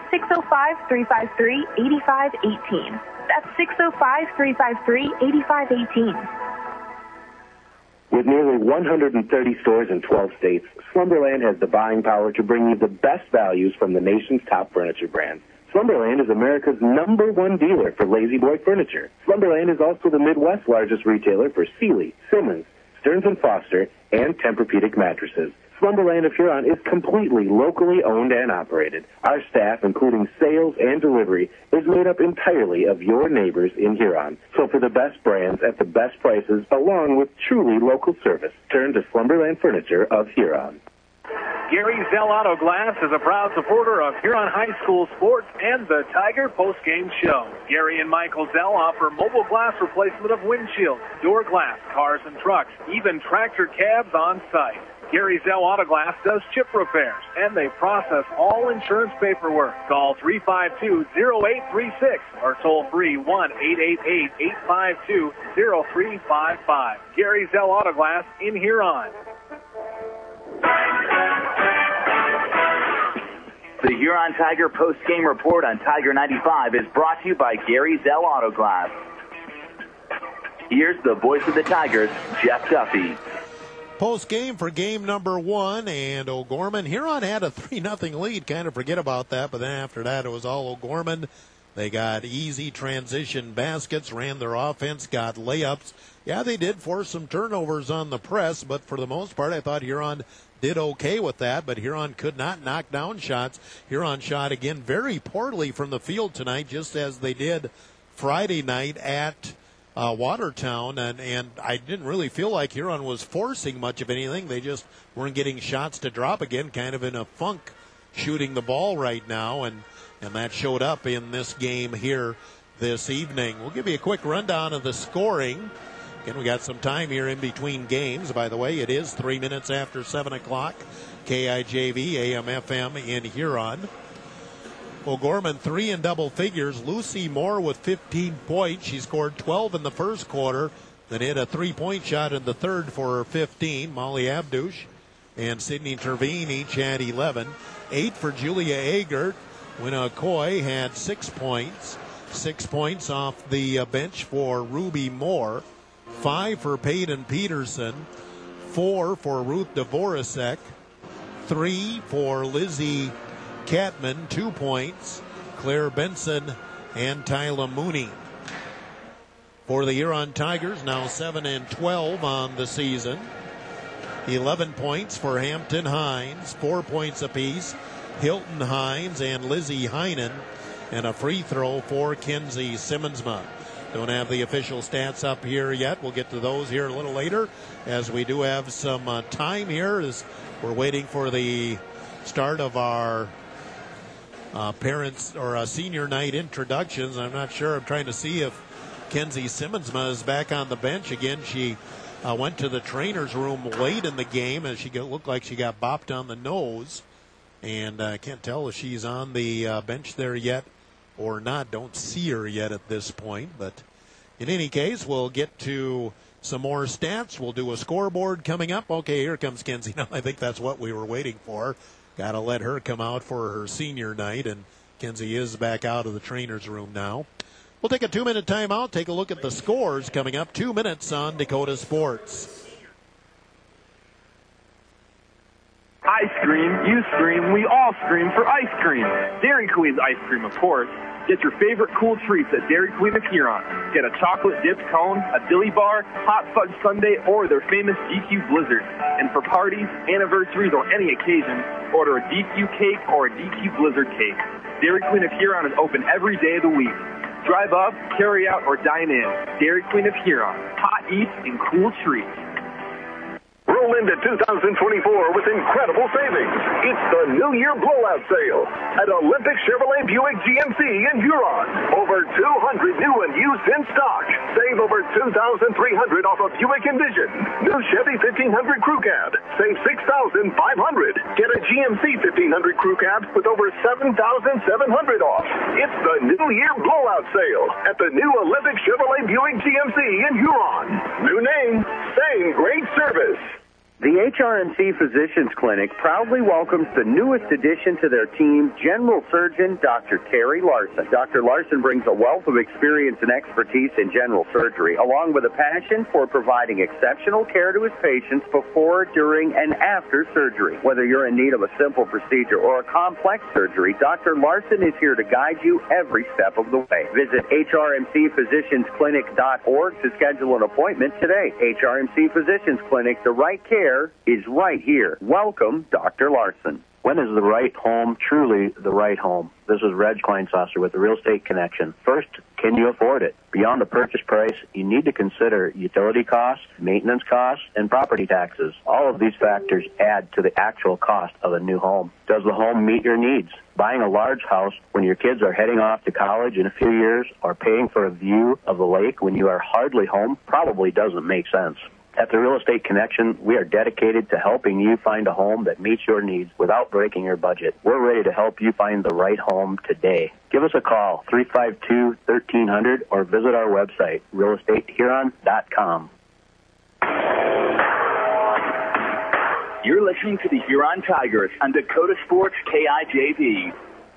605-353-8518. That's 605-353-8518. With nearly 130 stores in 12 states, Slumberland has the buying power to bring you the best values from the nation's top furniture brands. Slumberland is America's #1 dealer for Lazy Boy furniture. Slumberland is also the Midwest's largest retailer for Sealy, Simmons, Stearns & Foster, and Tempur-Pedic mattresses. Slumberland of Huron is completely locally owned and operated. Our staff, including sales and delivery, is made up entirely of your neighbors in Huron. So for the best brands at the best prices, along with truly local service, turn to Slumberland Furniture of Huron. Gary Zell Auto Glass is a proud supporter of Huron High School sports and the Tiger postgame show. Gary and Michael Zell offer mobile glass replacement of windshields, door glass, cars and trucks, even tractor cabs on site. Gary Zell Auto Glass does chip repairs, and they process all insurance paperwork. Call 352-0836 or toll free 1-888-852-0355. Gary Zell Auto Glass in Huron. The Huron Tiger post-game report on Tiger 95 is brought to you by Gary Zell Auto Glass. Here's the voice of the Tigers, Jeff Duffy. Post game for game number 1, and O'Gorman. Huron had a 3-0 lead. Kind of forget about that, but then after that it was all O'Gorman. They got easy transition baskets, ran their offense, got layups. Yeah, they did force some turnovers on the press, but for the most part I thought Huron did okay with that, but Huron could not knock down shots. Huron shot again very poorly from the field tonight, just as they did Friday night at Watertown, and I didn't really feel like Huron was forcing much of anything. They just weren't getting shots to drop again, kind of in a funk shooting the ball right now, and that showed up in this game here this evening. We'll give you a quick rundown of the scoring. Again, we got some time here in between games. By the way, it is 3 minutes after 7 o'clock. KIJV, AM/FM in Huron. O'Gorman 3 in double figures. Lucy Moore with 15 points. She scored 12 in the first quarter, then hit a 3-point shot in the third for her 15. Molly Abdush and Sydney Terveen each had 11. 8 for Julia Agert. Winna Coy had 6 points. 6 points off the bench for Ruby Moore, 5 for Peyton Peterson, 4 for Ruth Dvorak, 3 for Lizzie Catman, 2 points, Claire Benson and Tyla Mooney. For the Huron Tigers, now 7-12 on the season. 11 points for Hampton Hines, 4 points apiece, Hilton Hines and Lizzie Heinen, and a free throw for Kenzie Simmonsma. Don't have the official stats up here yet. We'll get to those here a little later, as we do have some time here as we're waiting for the start of our parents or senior night introductions. I'm not sure. I'm trying to see if Kenzie Simmonsma is back on the bench again. She went to the trainer's room late in the game as she looked like she got bopped on the nose. And I can't tell if she's on the bench there yet or not. Don't see her yet at this point. But in any case, we'll get to some more stats. We'll do a scoreboard coming up. Okay, here comes Kenzie. Now, I think that's what we were waiting for. Got to let her come out for her senior night. And Kenzie is back out of the trainer's room now. We'll take a 2-minute timeout, take a look at the scores coming up. 2 minutes on Dakota Sports. I scream, you scream, we all scream for ice cream. Dairy Queen's ice cream, of course. Get your favorite cool treats at Dairy Queen of Huron. Get a chocolate dipped cone, a dilly bar, hot fudge sundae, or their famous DQ Blizzard. And for parties, anniversaries, or any occasion, order a DQ cake or a DQ Blizzard cake. Dairy Queen of Huron is open every day of the week. Drive up, carry out, or dine in. Dairy Queen of Huron. Hot eats and cool treats. Roll into 2024 with incredible savings. It's the New Year Blowout Sale at Olympic Chevrolet Buick GMC in Huron. Over 200 new and used in stock. Save over $2,300 off of Buick Envision. New Chevy 1500 Crew Cab. Save $6,500. Get a GMC 1500 Crew Cab with over $7,700 off. It's the New Year Blowout Sale at the new Olympic Chevrolet Buick GMC in Huron. New name, same great service. The HRMC Physicians Clinic proudly welcomes the newest addition to their team, General Surgeon Dr. Terry Larson. Dr. Larson brings a wealth of experience and expertise in general surgery, along with a passion for providing exceptional care to his patients before, during, and after surgery. Whether you're in need of a simple procedure or a complex surgery, Dr. Larson is here to guide you every step of the way. Visit hrmcphysiciansclinic.org to schedule an appointment today. HRMC Physicians Clinic, the right care is right here. Welcome, Dr. Larson. When is the right home truly the right home? This is Reg Kleinsasser with the Real Estate Connection. First, can you afford it? Beyond the purchase price, you need to consider utility costs, maintenance costs, and property taxes. All of these factors add to the actual cost of a new home. Does the home meet your needs? Buying a large house when your kids are heading off to college in a few years, or paying for a view of the lake when you are hardly home probably doesn't make sense. At the Real Estate Connection, we are dedicated to helping you find a home that meets your needs without breaking your budget. We're ready to help you find the right home today. Give us a call, 352-1300, or visit our website, realestatehuron.com. You're listening to the Huron Tigers on Dakota Sports KIJV.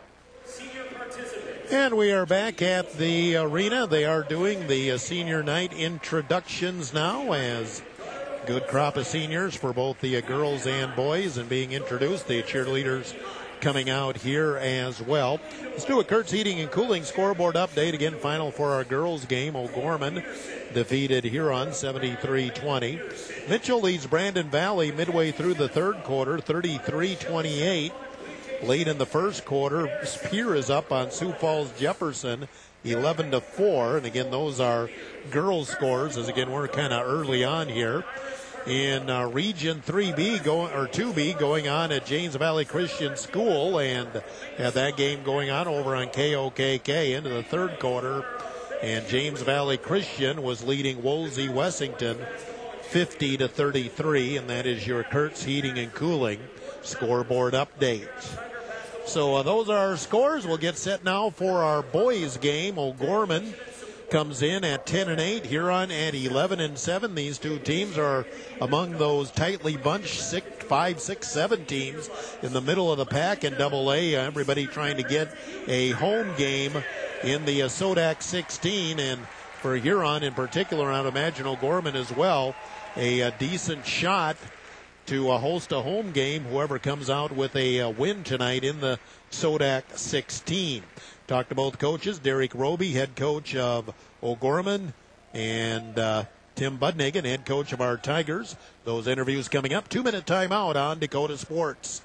And we are back at the arena. They are doing the senior night introductions now, as good crop of seniors for both the girls and boys and being introduced. The cheerleaders coming out here as well. Let's do a Kurtz Heating and Cooling scoreboard update. Again, final for our girls game. O'Gorman defeated Huron 73-20. Mitchell leads Brandon Valley midway through the third quarter, 33-28. Late in the first quarter, Spear is up on Sioux Falls Jefferson, 11-4. And again, those are girls' scores, as again we're kind of early on here. In Region 3B 2B going on at James Valley Christian School, and had that game going on over on KOKK into the third quarter. And James Valley Christian was leading Woolsey Wessington 50-33, and that is your Kurtz Heating and Cooling scoreboard update. So those are our scores. We'll get set now for our boys game. O'Gorman comes in at 10-8, Huron at 11-7. These two teams are among those tightly bunched 5, 6, 7 teams in the middle of the pack in Double-A. Everybody trying to get a home game in the Sodak 16, and for Huron in particular, I'd imagine O'Gorman as well, a decent shot to host a home game, whoever comes out with a win tonight in the Sodak 16. Talked to both coaches, Derek Roby, head coach of O'Gorman, and Tim Budnagan, head coach of our Tigers. Those interviews coming up. 2-minute timeout on Dakota Sports.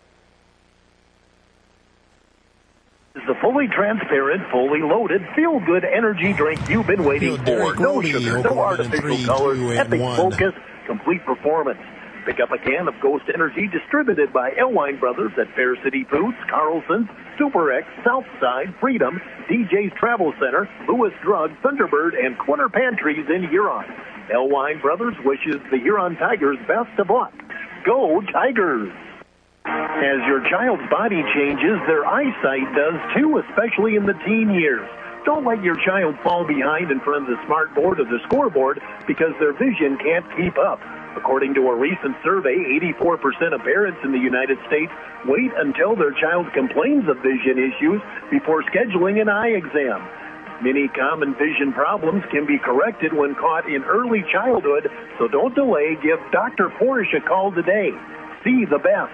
Is the fully transparent, fully loaded, feel-good energy drink you've been waiting for. No sugar, no artificial colors, epic focus, complete performance. Pick up a can of Ghost Energy distributed by Elwine Brothers at Fair City Foods, Carlson's, Super X, Southside, Freedom, DJ's Travel Center, Lewis Drug, Thunderbird, and Quinter Pantries in Huron. Elwine Brothers wishes the Huron Tigers best of luck. Go Tigers! As your child's body changes, their eyesight does too, especially in the teen years. Don't let your child fall behind in front of the smart board or the scoreboard because their vision can't keep up. According to a recent survey, 84% of parents in the United States wait until their child complains of vision issues before scheduling an eye exam. Many common vision problems can be corrected when caught in early childhood, so don't delay. Give Dr. Porsche a call today. See the best.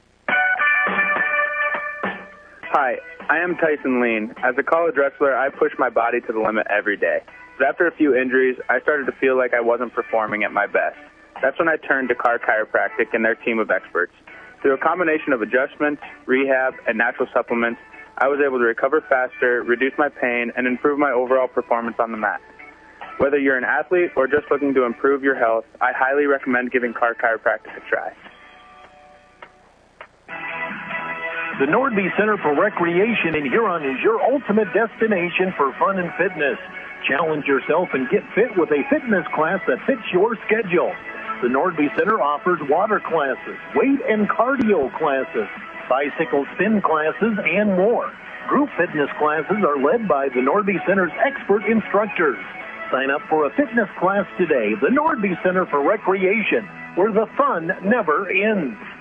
Hi, I am Tyson Lean. As a college wrestler, I push my body to the limit every day. But after a few injuries, I started to feel like I wasn't performing at my best. That's when I turned to Carr Chiropractic and their team of experts. Through a combination of adjustments, rehab, and natural supplements, I was able to recover faster, reduce my pain, and improve my overall performance on the mat. Whether you're an athlete or just looking to improve your health, I highly recommend giving Carr Chiropractic a try. The Nordby Center for Recreation in Huron is your ultimate destination for fun and fitness. Challenge yourself and get fit with a fitness class that fits your schedule. The Nordby Center offers water classes, weight and cardio classes, bicycle spin classes, and more. Group fitness classes are led by the Nordby Center's expert instructors. Sign up for a fitness class today. The Nordby Center for Recreation, where the fun never ends.